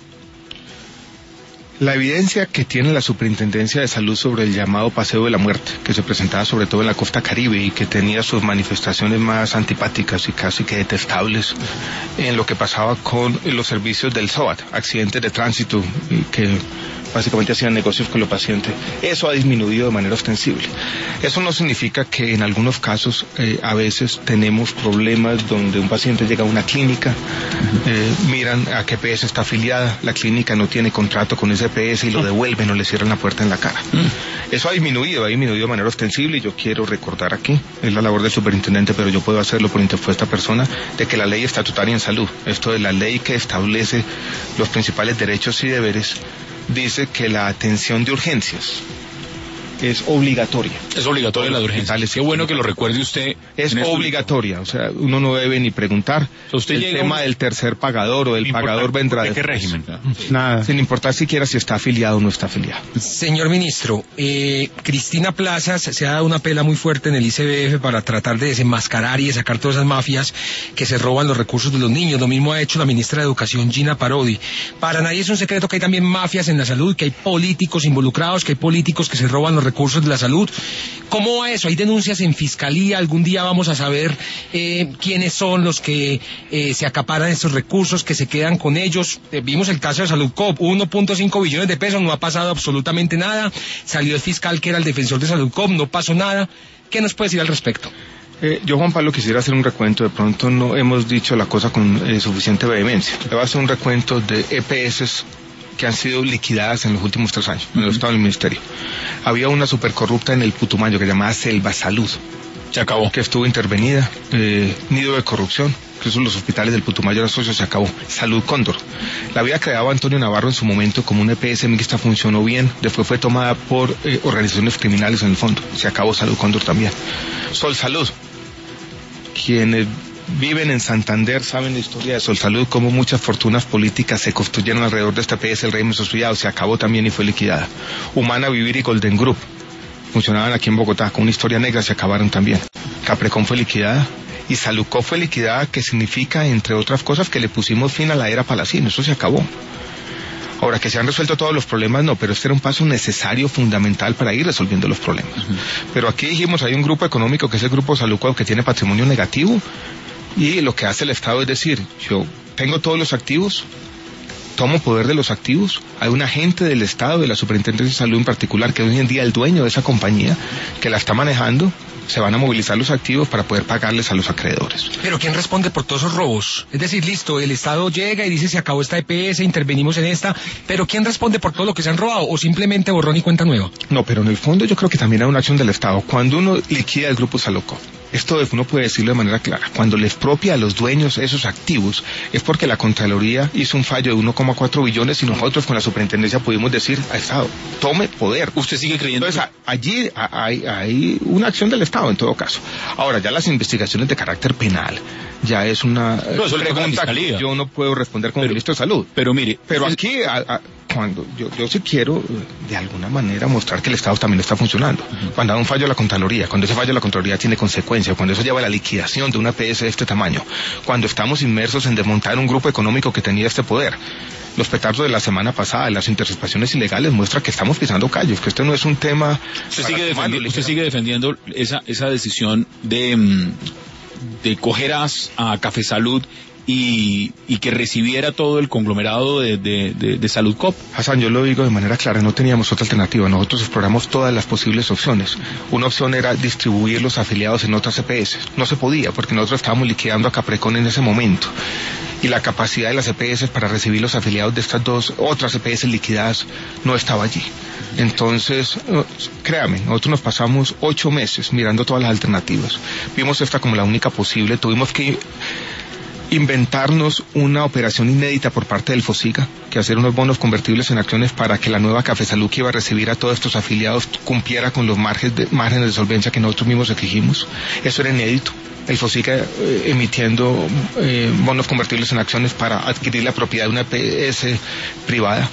La evidencia que tiene la Superintendencia de Salud sobre el llamado paseo de la muerte, que se presentaba sobre todo en la costa caribe y que tenía sus manifestaciones más antipáticas y casi que detestables en lo que pasaba con los servicios del SOAT, accidentes de tránsito, que básicamente hacían negocios con los pacientes. Eso ha disminuido de manera ostensible. Eso no significa que en algunos casos eh, a veces tenemos problemas donde un paciente llega a una clínica, eh, miran a qué P S está afiliada, la clínica no tiene contrato con ese P S y lo devuelven o le cierran la puerta en la cara. Eso ha disminuido, ha disminuido de manera ostensible y yo quiero recordar aquí, es la labor del superintendente, pero yo puedo hacerlo por interpuesta persona, de que la ley estatutaria en salud, esto de la ley que establece los principales derechos y deberes, dice que la atención de urgencias es obligatoria. Es obligatoria la de urgencias. Qué bueno que lo recuerde usted. Es obligatoria, o sea, uno no debe ni preguntar. O sea, usted el tema un... del tercer pagador o del pagador vendrá de qué régimen. Nada. Sin importar siquiera si está afiliado o no está afiliado. Señor ministro, eh, Cristina Plazas se ha dado una pela muy fuerte en el I C B F para tratar de desenmascarar y de sacar todas esas mafias que se roban los recursos de los niños. Lo mismo ha hecho la ministra de Educación, Gina Parodi. Para nadie es un secreto que hay también mafias en la salud, que hay políticos involucrados, que hay políticos que se roban los recursos de la salud. ¿Cómo va eso? ¿Hay denuncias en fiscalía? ¿Algún día vamos a saber eh, quiénes son los que eh, se acaparan estos recursos, que se quedan con ellos? Eh, vimos el caso de Salud Cop, uno punto cinco billones de pesos, no ha pasado absolutamente nada. Salió el fiscal que era el defensor de Salud Cop, no pasó nada. ¿Qué nos puede decir al respecto? Eh, yo, Juan Pablo, quisiera hacer un recuento. De pronto no hemos dicho la cosa con eh, suficiente vehemencia. Le voy a hacer un recuento de E P S que han sido liquidadas en los últimos tres años, en el estado del ministerio. Había una supercorrupta en el Putumayo que se llamaba Selva Salud. Se acabó. Que estuvo intervenida. Eh, nido de corrupción, que son los hospitales del Putumayo, socio, se acabó. Salud Cóndor. La había creado Antonio Navarro en su momento como una E P S mixta, funcionó bien. Después fue tomada por eh, organizaciones criminales en el fondo. Se acabó Salud Cóndor también. Sol Salud. Quienes viven en Santander saben la historia de Sol Salud, cómo muchas fortunas políticas se construyeron alrededor de esta E P S, el régimen subsidiado, se acabó también y fue liquidada. Humana Vivir y Golden Group funcionaban aquí en Bogotá con una historia negra, se acabaron también. Caprecom fue liquidada y Salucó fue liquidada, que significa, entre otras cosas, que le pusimos fin a la era Palacino. Eso se acabó. Ahora, que se han resuelto todos los problemas, no, pero este era un paso necesario, fundamental para ir resolviendo los problemas. Uh-huh. Pero aquí dijimos, hay un grupo económico que es el Grupo Salucó, que tiene patrimonio negativo, y lo que hace el Estado es decir, yo tengo todos los activos, tomo poder de los activos, hay un agente del Estado, de la Superintendencia de Salud en particular, que hoy en día es el dueño de esa compañía, que la está manejando, se van a movilizar los activos para poder pagarles a los acreedores. Pero ¿quién responde por todos esos robos? Es decir, listo, el Estado llega y dice se acabó esta E P S, intervenimos en esta, pero ¿quién responde por todo lo que se han robado? ¿O simplemente borrón y cuenta nueva? No, pero en el fondo yo creo que también hay una acción del Estado. Cuando uno liquida el Grupo Salucó, esto uno puede decirlo de manera clara, cuando le expropia a los dueños esos activos, es porque la Contraloría hizo un fallo de uno coma cuatro billones y nosotros con la superintendencia pudimos decir al Estado, tome poder. ¿Usted sigue creyendo? Entonces, que... allí hay, hay una acción del Estado en todo caso. Ahora, ya las investigaciones de carácter penal, ya es una no, eso pregunta que yo no puedo responder como pero, ministro de Salud. Pero mire, pero aquí, a, a, cuando yo, yo sí quiero de alguna manera mostrar que el Estado también está funcionando. Uh-huh. Cuando hay un fallo de la Contraloría, cuando ese fallo de la Contraloría tiene consecuencias, cuando eso lleva a la liquidación de una E P S de este tamaño, cuando estamos inmersos en desmontar un grupo económico que tenía este poder. Los petardos de la semana pasada, las interceptaciones ilegales, muestra que estamos pisando callos, que este no es un tema... Usted sigue, defendi- usted sigue defendiendo esa, esa decisión de, de coger a, a Café Salud y, y que recibiera todo el conglomerado de, de, de, de Salud Cop. Hassan, yo lo digo de manera clara, no teníamos otra alternativa. Nosotros exploramos todas las posibles opciones. Una opción era distribuir los afiliados en otras E P S. No se podía, porque nosotros estábamos liquidando a Caprecon en ese momento. Y la capacidad de las E P S para recibir los afiliados de estas dos otras E P S liquidadas no estaba allí. Entonces, créame, nosotros nos pasamos ocho meses mirando todas las alternativas. Vimos esta como la única posible. Tuvimos que inventarnos una operación inédita por parte del FOSIGA, que hacer unos bonos convertibles en acciones para que la nueva Café Salud que iba a recibir a todos estos afiliados cumpliera con los márgenes de, márgenes de solvencia que nosotros mismos exigimos. Eso era inédito. El FOSIGA eh, emitiendo eh, bonos convertibles en acciones para adquirir la propiedad de una E P S privada.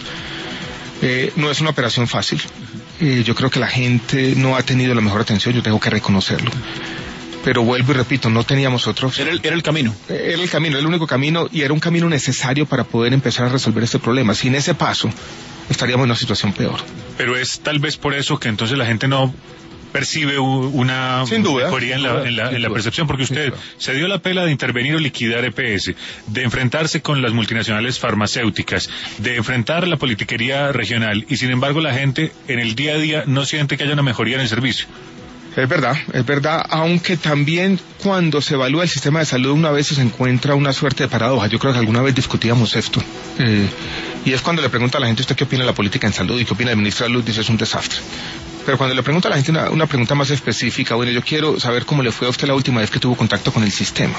Eh, no es una operación fácil. Eh, yo creo que la gente no ha tenido la mejor atención, yo tengo que reconocerlo. Pero vuelvo y repito, no teníamos otra opción. Era el, era el camino. Era el camino, era el único camino y era un camino necesario para poder empezar a resolver este problema. Sin ese paso, estaríamos en una situación peor. Pero es tal vez por eso que entonces la gente no percibe una sin duda, mejoría en la, en la, en la percepción, porque usted se dio la pela de intervenir o liquidar E P S, de enfrentarse con las multinacionales farmacéuticas, de enfrentar la politiquería regional, y sin embargo la gente en el día a día no siente que haya una mejoría en el servicio. Es verdad, es verdad, aunque también cuando se evalúa el sistema de salud una vez se encuentra una suerte de paradoja. Yo creo que alguna vez discutíamos esto, eh, y es cuando le pregunta a la gente usted qué opina de la política en salud y qué opina del ministro de Salud, dice es un desastre. Pero cuando le pregunta a la gente una, una pregunta más específica, bueno, yo quiero saber cómo le fue a usted la última vez que tuvo contacto con el sistema.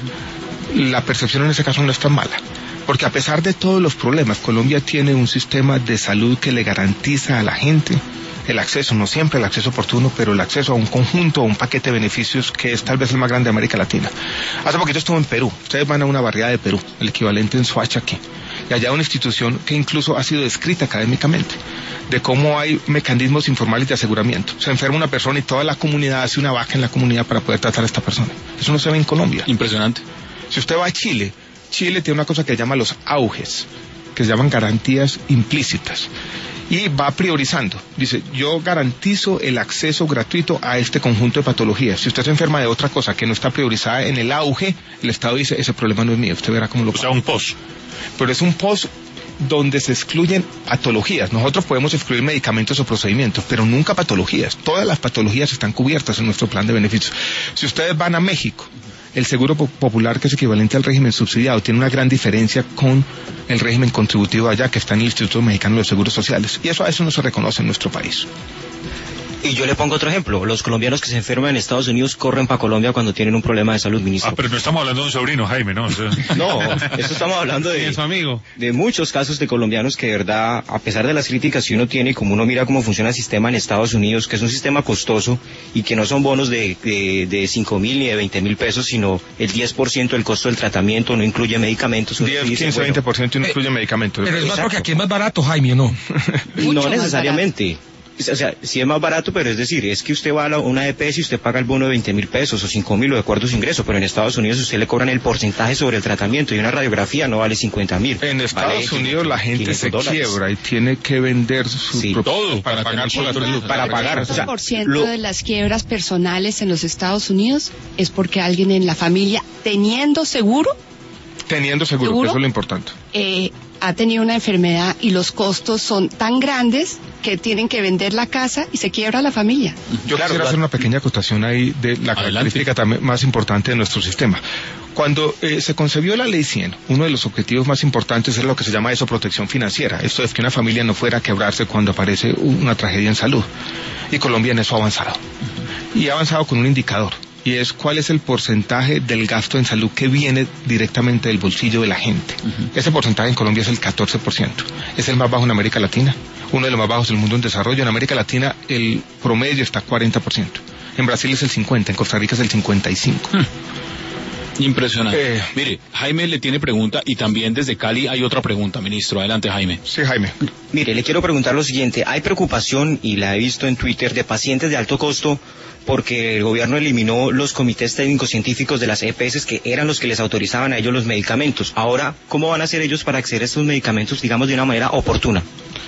La percepción en ese caso no es tan mala, porque a pesar de todos los problemas, Colombia tiene un sistema de salud que le garantiza a la gente el acceso, no siempre el acceso oportuno, pero el acceso a un conjunto, a un paquete de beneficios que es tal vez el más grande de América Latina. Hace poquito estuve en Perú, ustedes van a una barriada de Perú, el equivalente en Soacha aquí, y allá hay una institución que incluso ha sido descrita académicamente, de cómo hay mecanismos informales de aseguramiento. Se enferma una persona y toda la comunidad hace una vaca en la comunidad para poder tratar a esta persona. Eso no se ve en Colombia. Impresionante. Si usted va a Chile, Chile tiene una cosa que se llama los auges, que se llaman garantías implícitas. Y va priorizando. Dice, yo garantizo el acceso gratuito a este conjunto de patologías. Si usted se enferma de otra cosa que no está priorizada en el auge, el Estado dice, ese problema no es mío, usted verá cómo lo paga. O sea, un post. Pero es un post donde se excluyen patologías. Nosotros podemos excluir medicamentos o procedimientos, pero nunca patologías. Todas las patologías están cubiertas en nuestro plan de beneficios. Si ustedes van a México, el seguro popular, que es equivalente al régimen subsidiado, tiene una gran diferencia con el régimen contributivo allá, que está en el Instituto Mexicano de los Seguros Sociales. Y eso a eso no se reconoce en nuestro país. Y yo le pongo otro ejemplo. Los colombianos que se enferman en Estados Unidos corren para Colombia cuando tienen un problema de salud, ministro. Ah, pero no estamos hablando de un sobrino, Jaime, ¿no? O sea... No, esto estamos hablando de, su amigo. de muchos casos de colombianos que de verdad, a pesar de las críticas que uno tiene, como uno mira cómo funciona el sistema en Estados Unidos, que es un sistema costoso y que no son bonos de, de, de cinco mil ni de veinte mil pesos, sino el diez por ciento del costo del tratamiento, no incluye medicamentos. diez, quince, veinte por ciento no incluye medicamentos. Pero es más porque aquí es más barato, Jaime, ¿o no? No necesariamente. O sea, sí es más barato, pero es decir, es que usted va a una E P S y usted paga el bono de veinte mil pesos o cinco mil o de acuerdo a su ingreso, pero en Estados Unidos usted le cobran el porcentaje sobre el tratamiento y una radiografía no vale cincuenta mil. En Estados vale Unidos la gente se dólares. quiebra y tiene que vender su sí, todo para, para pagar por la salud. Para pagar. El treinta por ciento lo... de las quiebras personales en los Estados Unidos es porque alguien en la familia, teniendo seguro, teniendo seguro, ¿seguro? Que eso es lo importante. Eh, ha tenido una enfermedad y los costos son tan grandes que tienen que vender la casa y se quiebra la familia. Yo claro, quisiera hacer una pequeña acotación ahí de la Adelante. característica también más importante de nuestro sistema. Cuando eh, se concebió la Ley cien, uno de los objetivos más importantes es lo que se llama eso, protección financiera. Esto es que una familia no fuera a quebrarse cuando aparece una tragedia en salud. Y Colombia en eso ha avanzado. Y ha avanzado con un indicador. Y es cuál es el porcentaje del gasto en salud que viene directamente del bolsillo de la gente. Uh-huh. Ese porcentaje en Colombia es el catorce por ciento. Es el más bajo en América Latina, uno de los más bajos del mundo en desarrollo. En América Latina el promedio está cuarenta por ciento. En Brasil es el cincuenta por ciento, en Costa Rica es el cincuenta y cinco por ciento. Hmm. Impresionante. Eh, Mire, Jaime le tiene pregunta y también desde Cali hay otra pregunta, ministro. Adelante, Jaime. Sí, Jaime. Mire, le quiero preguntar lo siguiente. Hay preocupación, y la he visto en Twitter, de pacientes de alto costo porque el gobierno eliminó los comités técnicos científicos de las E P S que eran los que les autorizaban a ellos los medicamentos. Ahora, ¿cómo van a hacer ellos para acceder a estos medicamentos, digamos, de una manera oportuna?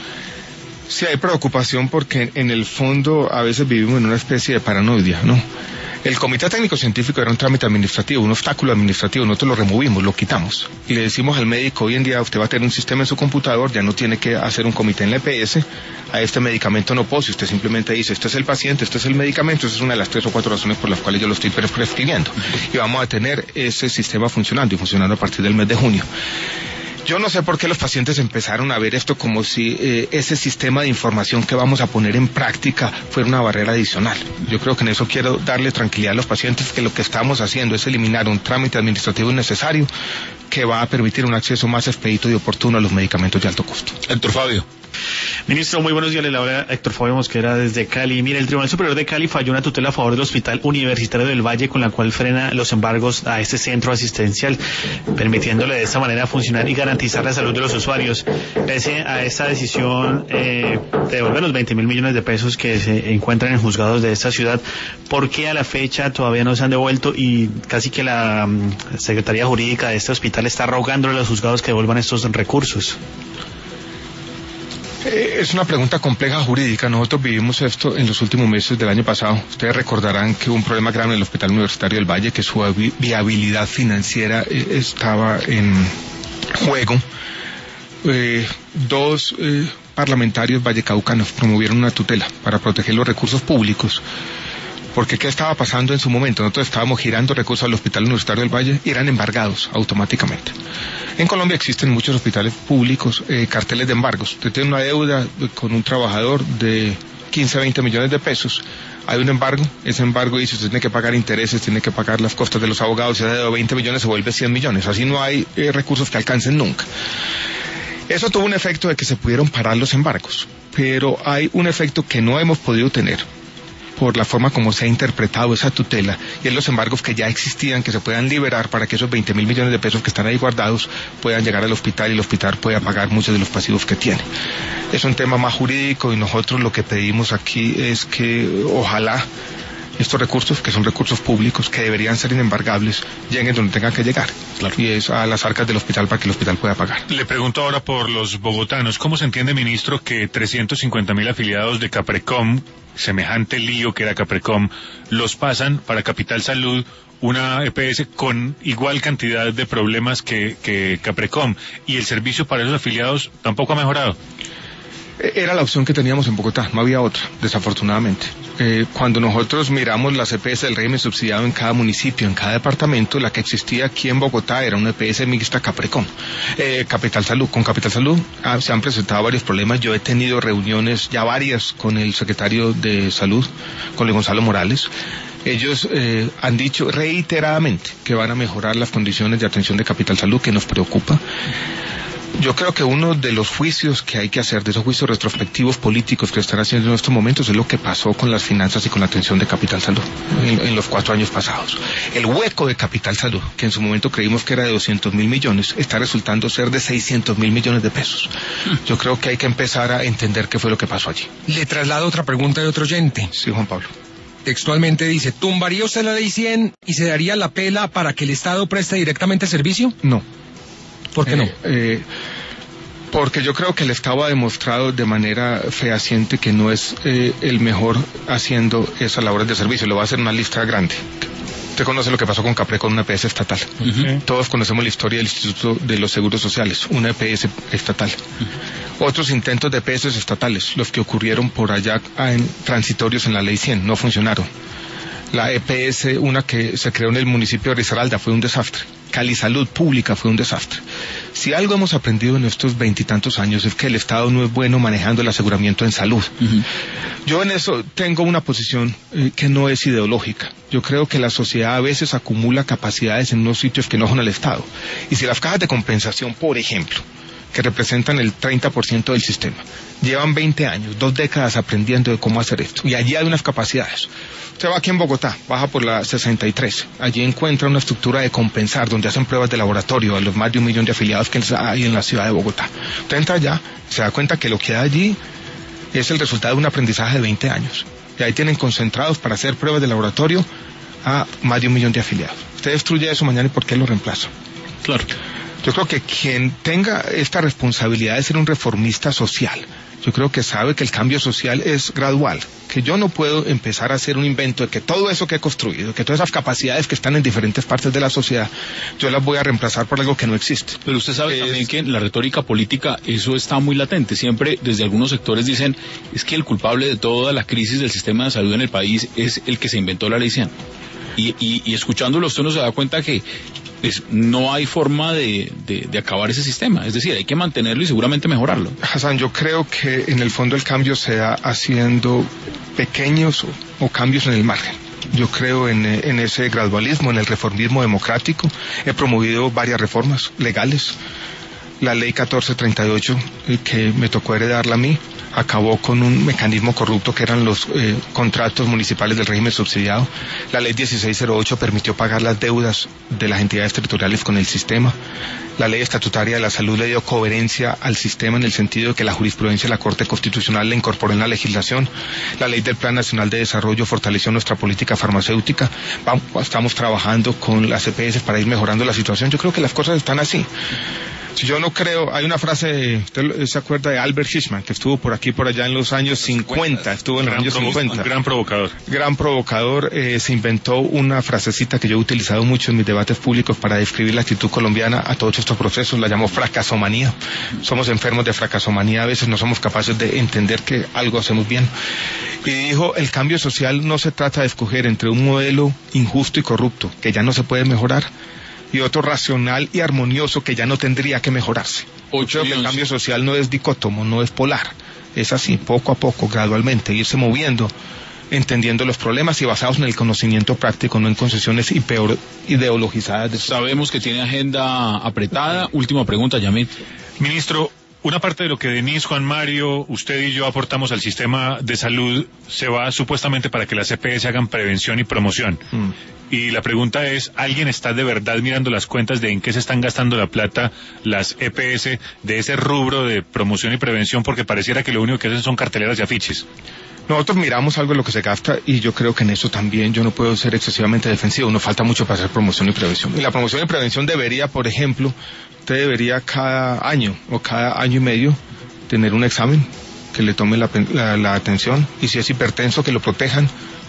Sí, hay preocupación porque en el fondo a veces vivimos en una especie de paranoia, ¿no? El comité técnico científico era un trámite administrativo, un obstáculo administrativo, nosotros lo removimos, lo quitamos. Y le decimos al médico, hoy en día usted va a tener un sistema en su computador, ya no tiene que hacer un comité en la E P S, a este medicamento no puedo, si usted simplemente dice, este es el paciente, este es el medicamento, esa es una de las tres o cuatro razones por las cuales yo lo estoy prescribiendo. Y vamos a tener ese sistema funcionando y funcionando a partir del mes de junio. Yo no sé por qué los pacientes empezaron a ver esto como si eh, ese sistema de información que vamos a poner en práctica fuera una barrera adicional. Yo creo que en eso quiero darle tranquilidad a los pacientes que lo que estamos haciendo es eliminar un trámite administrativo innecesario que va a permitir un acceso más expedito y oportuno a los medicamentos de alto costo. Héctor Fabio. Ministro, muy buenos días, le habla Héctor Fabio Mosquera desde Cali. Mire, el Tribunal Superior de Cali falló una tutela a favor del Hospital Universitario del Valle con la cual frena los embargos a este centro asistencial, permitiéndole de esta manera funcionar y garantizar la salud de los usuarios. Pese a esta decisión eh, de devolver los veinte mil millones de pesos que se encuentran en juzgados de esta ciudad, ¿por qué a la fecha todavía no se han devuelto y casi que la um, Secretaría Jurídica de este hospital está rogándole a los juzgados que devuelvan estos recursos? Es una pregunta compleja jurídica. Nosotros vivimos esto en los últimos meses del año pasado. Ustedes recordarán que hubo un problema grave en el Hospital Universitario del Valle, que su viabilidad financiera eh, estaba en juego. Eh, dos eh, parlamentarios vallecaucanos promovieron una tutela para proteger los recursos públicos. Porque ¿qué estaba pasando en su momento? Nosotros estábamos girando recursos al Hospital Universitario del Valle y eran embargados automáticamente. En Colombia existen muchos hospitales públicos, eh, carteles de embargos. Usted tiene una deuda con un trabajador de quince a veinte millones de pesos. Hay un embargo, ese embargo dice usted tiene que pagar intereses, tiene que pagar las costas de los abogados, si esa deuda de veinte millones se vuelve cien millones. Así no hay eh, recursos que alcancen nunca. Eso tuvo un efecto de que se pudieron parar los embargos, pero hay un efecto que no hemos podido tener por la forma como se ha interpretado esa tutela, y es los embargos que ya existían, que se puedan liberar para que esos veinte mil millones de pesos que están ahí guardados puedan llegar al hospital y el hospital pueda pagar muchos de los pasivos que tiene. Es un tema más jurídico y nosotros lo que pedimos aquí es que ojalá estos recursos, que son recursos públicos, que deberían ser inembargables, lleguen donde tengan que llegar. Claro. Y es a las arcas del hospital para que el hospital pueda pagar. Le pregunto ahora por los bogotanos. ¿Cómo se entiende, ministro, que trescientos cincuenta mil afiliados de Caprecom, semejante lío que era Caprecom, los pasan para Capital Salud, una E P S con igual cantidad de problemas que, que Caprecom, y el servicio para esos afiliados tampoco ha mejorado? Era la opción que teníamos en Bogotá, no había otra, desafortunadamente. Eh, cuando nosotros miramos las E P S del régimen subsidiado en cada municipio, en cada departamento, la que existía aquí en Bogotá era una E P S mixta Caprecom, eh, Capital Salud. Con Capital Salud ah, se han presentado varios problemas. Yo he tenido reuniones, ya varias, con el secretario de Salud, con Luis Gonzalo Morales. Ellos eh, han dicho reiteradamente que van a mejorar las condiciones de atención de Capital Salud, que nos preocupa. Yo creo que uno de los juicios que hay que hacer, de esos juicios retrospectivos políticos que están haciendo en estos momentos, es lo que pasó con las finanzas y con la atención de Capital Salud en, en los cuatro años pasados. El hueco de Capital Salud, que en su momento creímos que era de doscientos mil millones, está resultando ser de seiscientos mil millones de pesos. Yo creo que hay que empezar a entender qué fue lo que pasó allí. Le traslado otra pregunta de otro oyente. Sí, Juan Pablo. Textualmente dice, ¿tumbaría usted la ley cien y se daría la pela para que el Estado preste directamente servicio? No. ¿Por qué eh, no? Eh, porque yo creo que el Estado ha demostrado de manera fehaciente que no es eh, el mejor haciendo esas labores de servicio. Le voy a hacer una lista grande. Usted conoce lo que pasó con Capre con una E P S estatal. Uh-huh. Todos conocemos la historia del Instituto de los Seguros Sociales, una E P S estatal. Uh-huh. Otros intentos de E P S estatales, los que ocurrieron por allá en transitorios en la ley cien, no funcionaron. La E P S, una que se creó en el municipio de Risaralda, fue un desastre. Cali Salud Pública fue un desastre. Si algo hemos aprendido en estos veintitantos años es que el Estado no es bueno manejando el aseguramiento en salud. Uh-huh. Yo en eso tengo una posición eh, que no es ideológica. Yo creo que la sociedad a veces acumula capacidades en unos sitios que no son el Estado. Y si las cajas de compensación, por ejemplo, que representan el treinta por ciento del sistema, llevan veinte años, dos décadas aprendiendo de cómo hacer esto, y allí hay unas capacidades. Usted va aquí en Bogotá, baja por la sesenta y tres, allí encuentra una estructura de compensar, donde hacen pruebas de laboratorio a los más de un millón de afiliados que hay en la ciudad de Bogotá. Usted entra allá, se da cuenta que lo que hay allí es el resultado de un aprendizaje de veinte años. Y ahí tienen concentrados para hacer pruebas de laboratorio a más de un millón de afiliados. Usted destruye eso mañana, ¿y por qué lo reemplaza? Claro. Yo creo que quien tenga esta responsabilidad de ser un reformista social, yo creo que sabe que el cambio social es gradual, que yo no puedo empezar a hacer un invento de que todo eso que he construido, que todas esas capacidades que están en diferentes partes de la sociedad, yo las voy a reemplazar por algo que no existe. Pero usted sabe es... también que en la retórica política eso está muy latente. Siempre desde algunos sectores dicen, es que el culpable de toda la crisis del sistema de salud en el país es el que se inventó la ley cien. Y, y, y escuchándolo usted no se da cuenta que pues, no hay forma de, de, de acabar ese sistema. Es decir, hay que mantenerlo y seguramente mejorarlo. Hassan, yo creo que en el fondo el cambio se da haciendo pequeños o, o cambios en el margen. Yo creo en, en ese gradualismo, en el reformismo democrático. He promovido varias reformas legales. La ley catorce treinta y ocho, eh, que me tocó heredarla a mí, acabó con un mecanismo corrupto que eran los eh, contratos municipales del régimen subsidiado. La ley dieciséis cero ocho permitió pagar las deudas de las entidades territoriales con el sistema. La ley estatutaria de la salud le dio coherencia al sistema en el sentido de que la jurisprudencia de la Corte Constitucional la incorporó en la legislación. La ley del Plan Nacional de Desarrollo fortaleció nuestra política farmacéutica. Vamos, estamos trabajando con las E P S para ir mejorando la situación. Yo creo que las cosas están así. Yo no creo, hay una frase, usted se acuerda de Albert Hirschman, que estuvo por aquí, por allá en los años cincuenta, estuvo en los años cincuenta. Gran provocador. Gran provocador, eh, se inventó una frasecita que yo he utilizado mucho en mis debates públicos para describir la actitud colombiana a todos estos procesos, la llamó fracasomanía. Somos enfermos de fracasomanía, a veces no somos capaces de entender que algo hacemos bien. Y dijo, el cambio social no se trata de escoger entre un modelo injusto y corrupto, que ya no se puede mejorar, y otro racional y armonioso que ya no tendría que mejorarse. Yo creo que el cambio social no es dicótomo, no es polar, es así, poco a poco, gradualmente, irse moviendo, entendiendo los problemas y basados en el conocimiento práctico, no en concesiones y peor ideologizadas. De... Sabemos que tiene agenda apretada. Última pregunta, Yamil. Ministro, una parte de lo que Denise, Juan Mario, usted y yo aportamos al sistema de salud se va supuestamente para que las E P S hagan prevención y promoción. Mm. Y la pregunta es, ¿alguien está de verdad mirando las cuentas de en qué se están gastando la plata las E P S de ese rubro de promoción y prevención? Porque pareciera que lo único que hacen son carteleras y afiches. Nosotros miramos algo de lo que se gasta y yo creo que en eso también yo no puedo ser excesivamente defensivo. Nos falta mucho para hacer promoción y prevención. Y la promoción y prevención debería, por ejemplo, usted debería cada año o cada año y medio tener un examen que le tome la, la, la atención, y si es hipertenso que lo protejan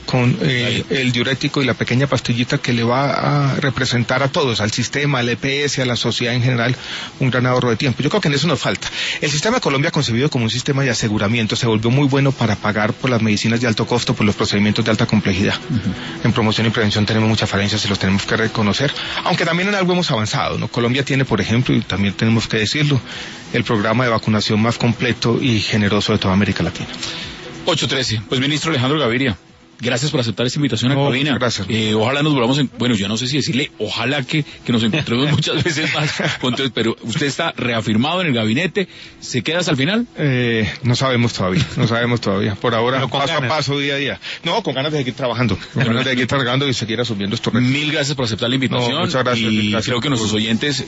con eh, el diurético y la pequeña pastillita que le va a representar a todos, al sistema, al E P S, a la sociedad en general, un gran ahorro de tiempo. Yo creo que en eso nos falta. El sistema de Colombia, concebido como un sistema de aseguramiento, se volvió muy bueno para pagar por las medicinas de alto costo, por los procedimientos de alta complejidad. Uh-huh. En promoción y prevención tenemos muchas falencias y los tenemos que reconocer, aunque también en algo hemos avanzado, ¿no? Colombia tiene, por ejemplo, y también tenemos que decirlo, el programa de vacunación más completo y generoso de toda América Latina. ocho trece. Pues, ministro Alejandro Gaviria, gracias por aceptar esta invitación a no, cabina. Gracias. Eh, ojalá nos volvamos, en, bueno, yo no sé si decirle, ojalá que, que nos encontremos muchas veces más, entonces, pero usted está reafirmado en el gabinete, ¿se queda hasta el final? Eh, no sabemos todavía, no sabemos todavía. Por ahora, paso ganas. a paso, día a día. No, con ganas de seguir trabajando, con ganas de seguir trabajando y seguir asumiendo estos retos. Mil gracias por aceptar la invitación. No, muchas gracias. Y gracias creo que nuestros oyentes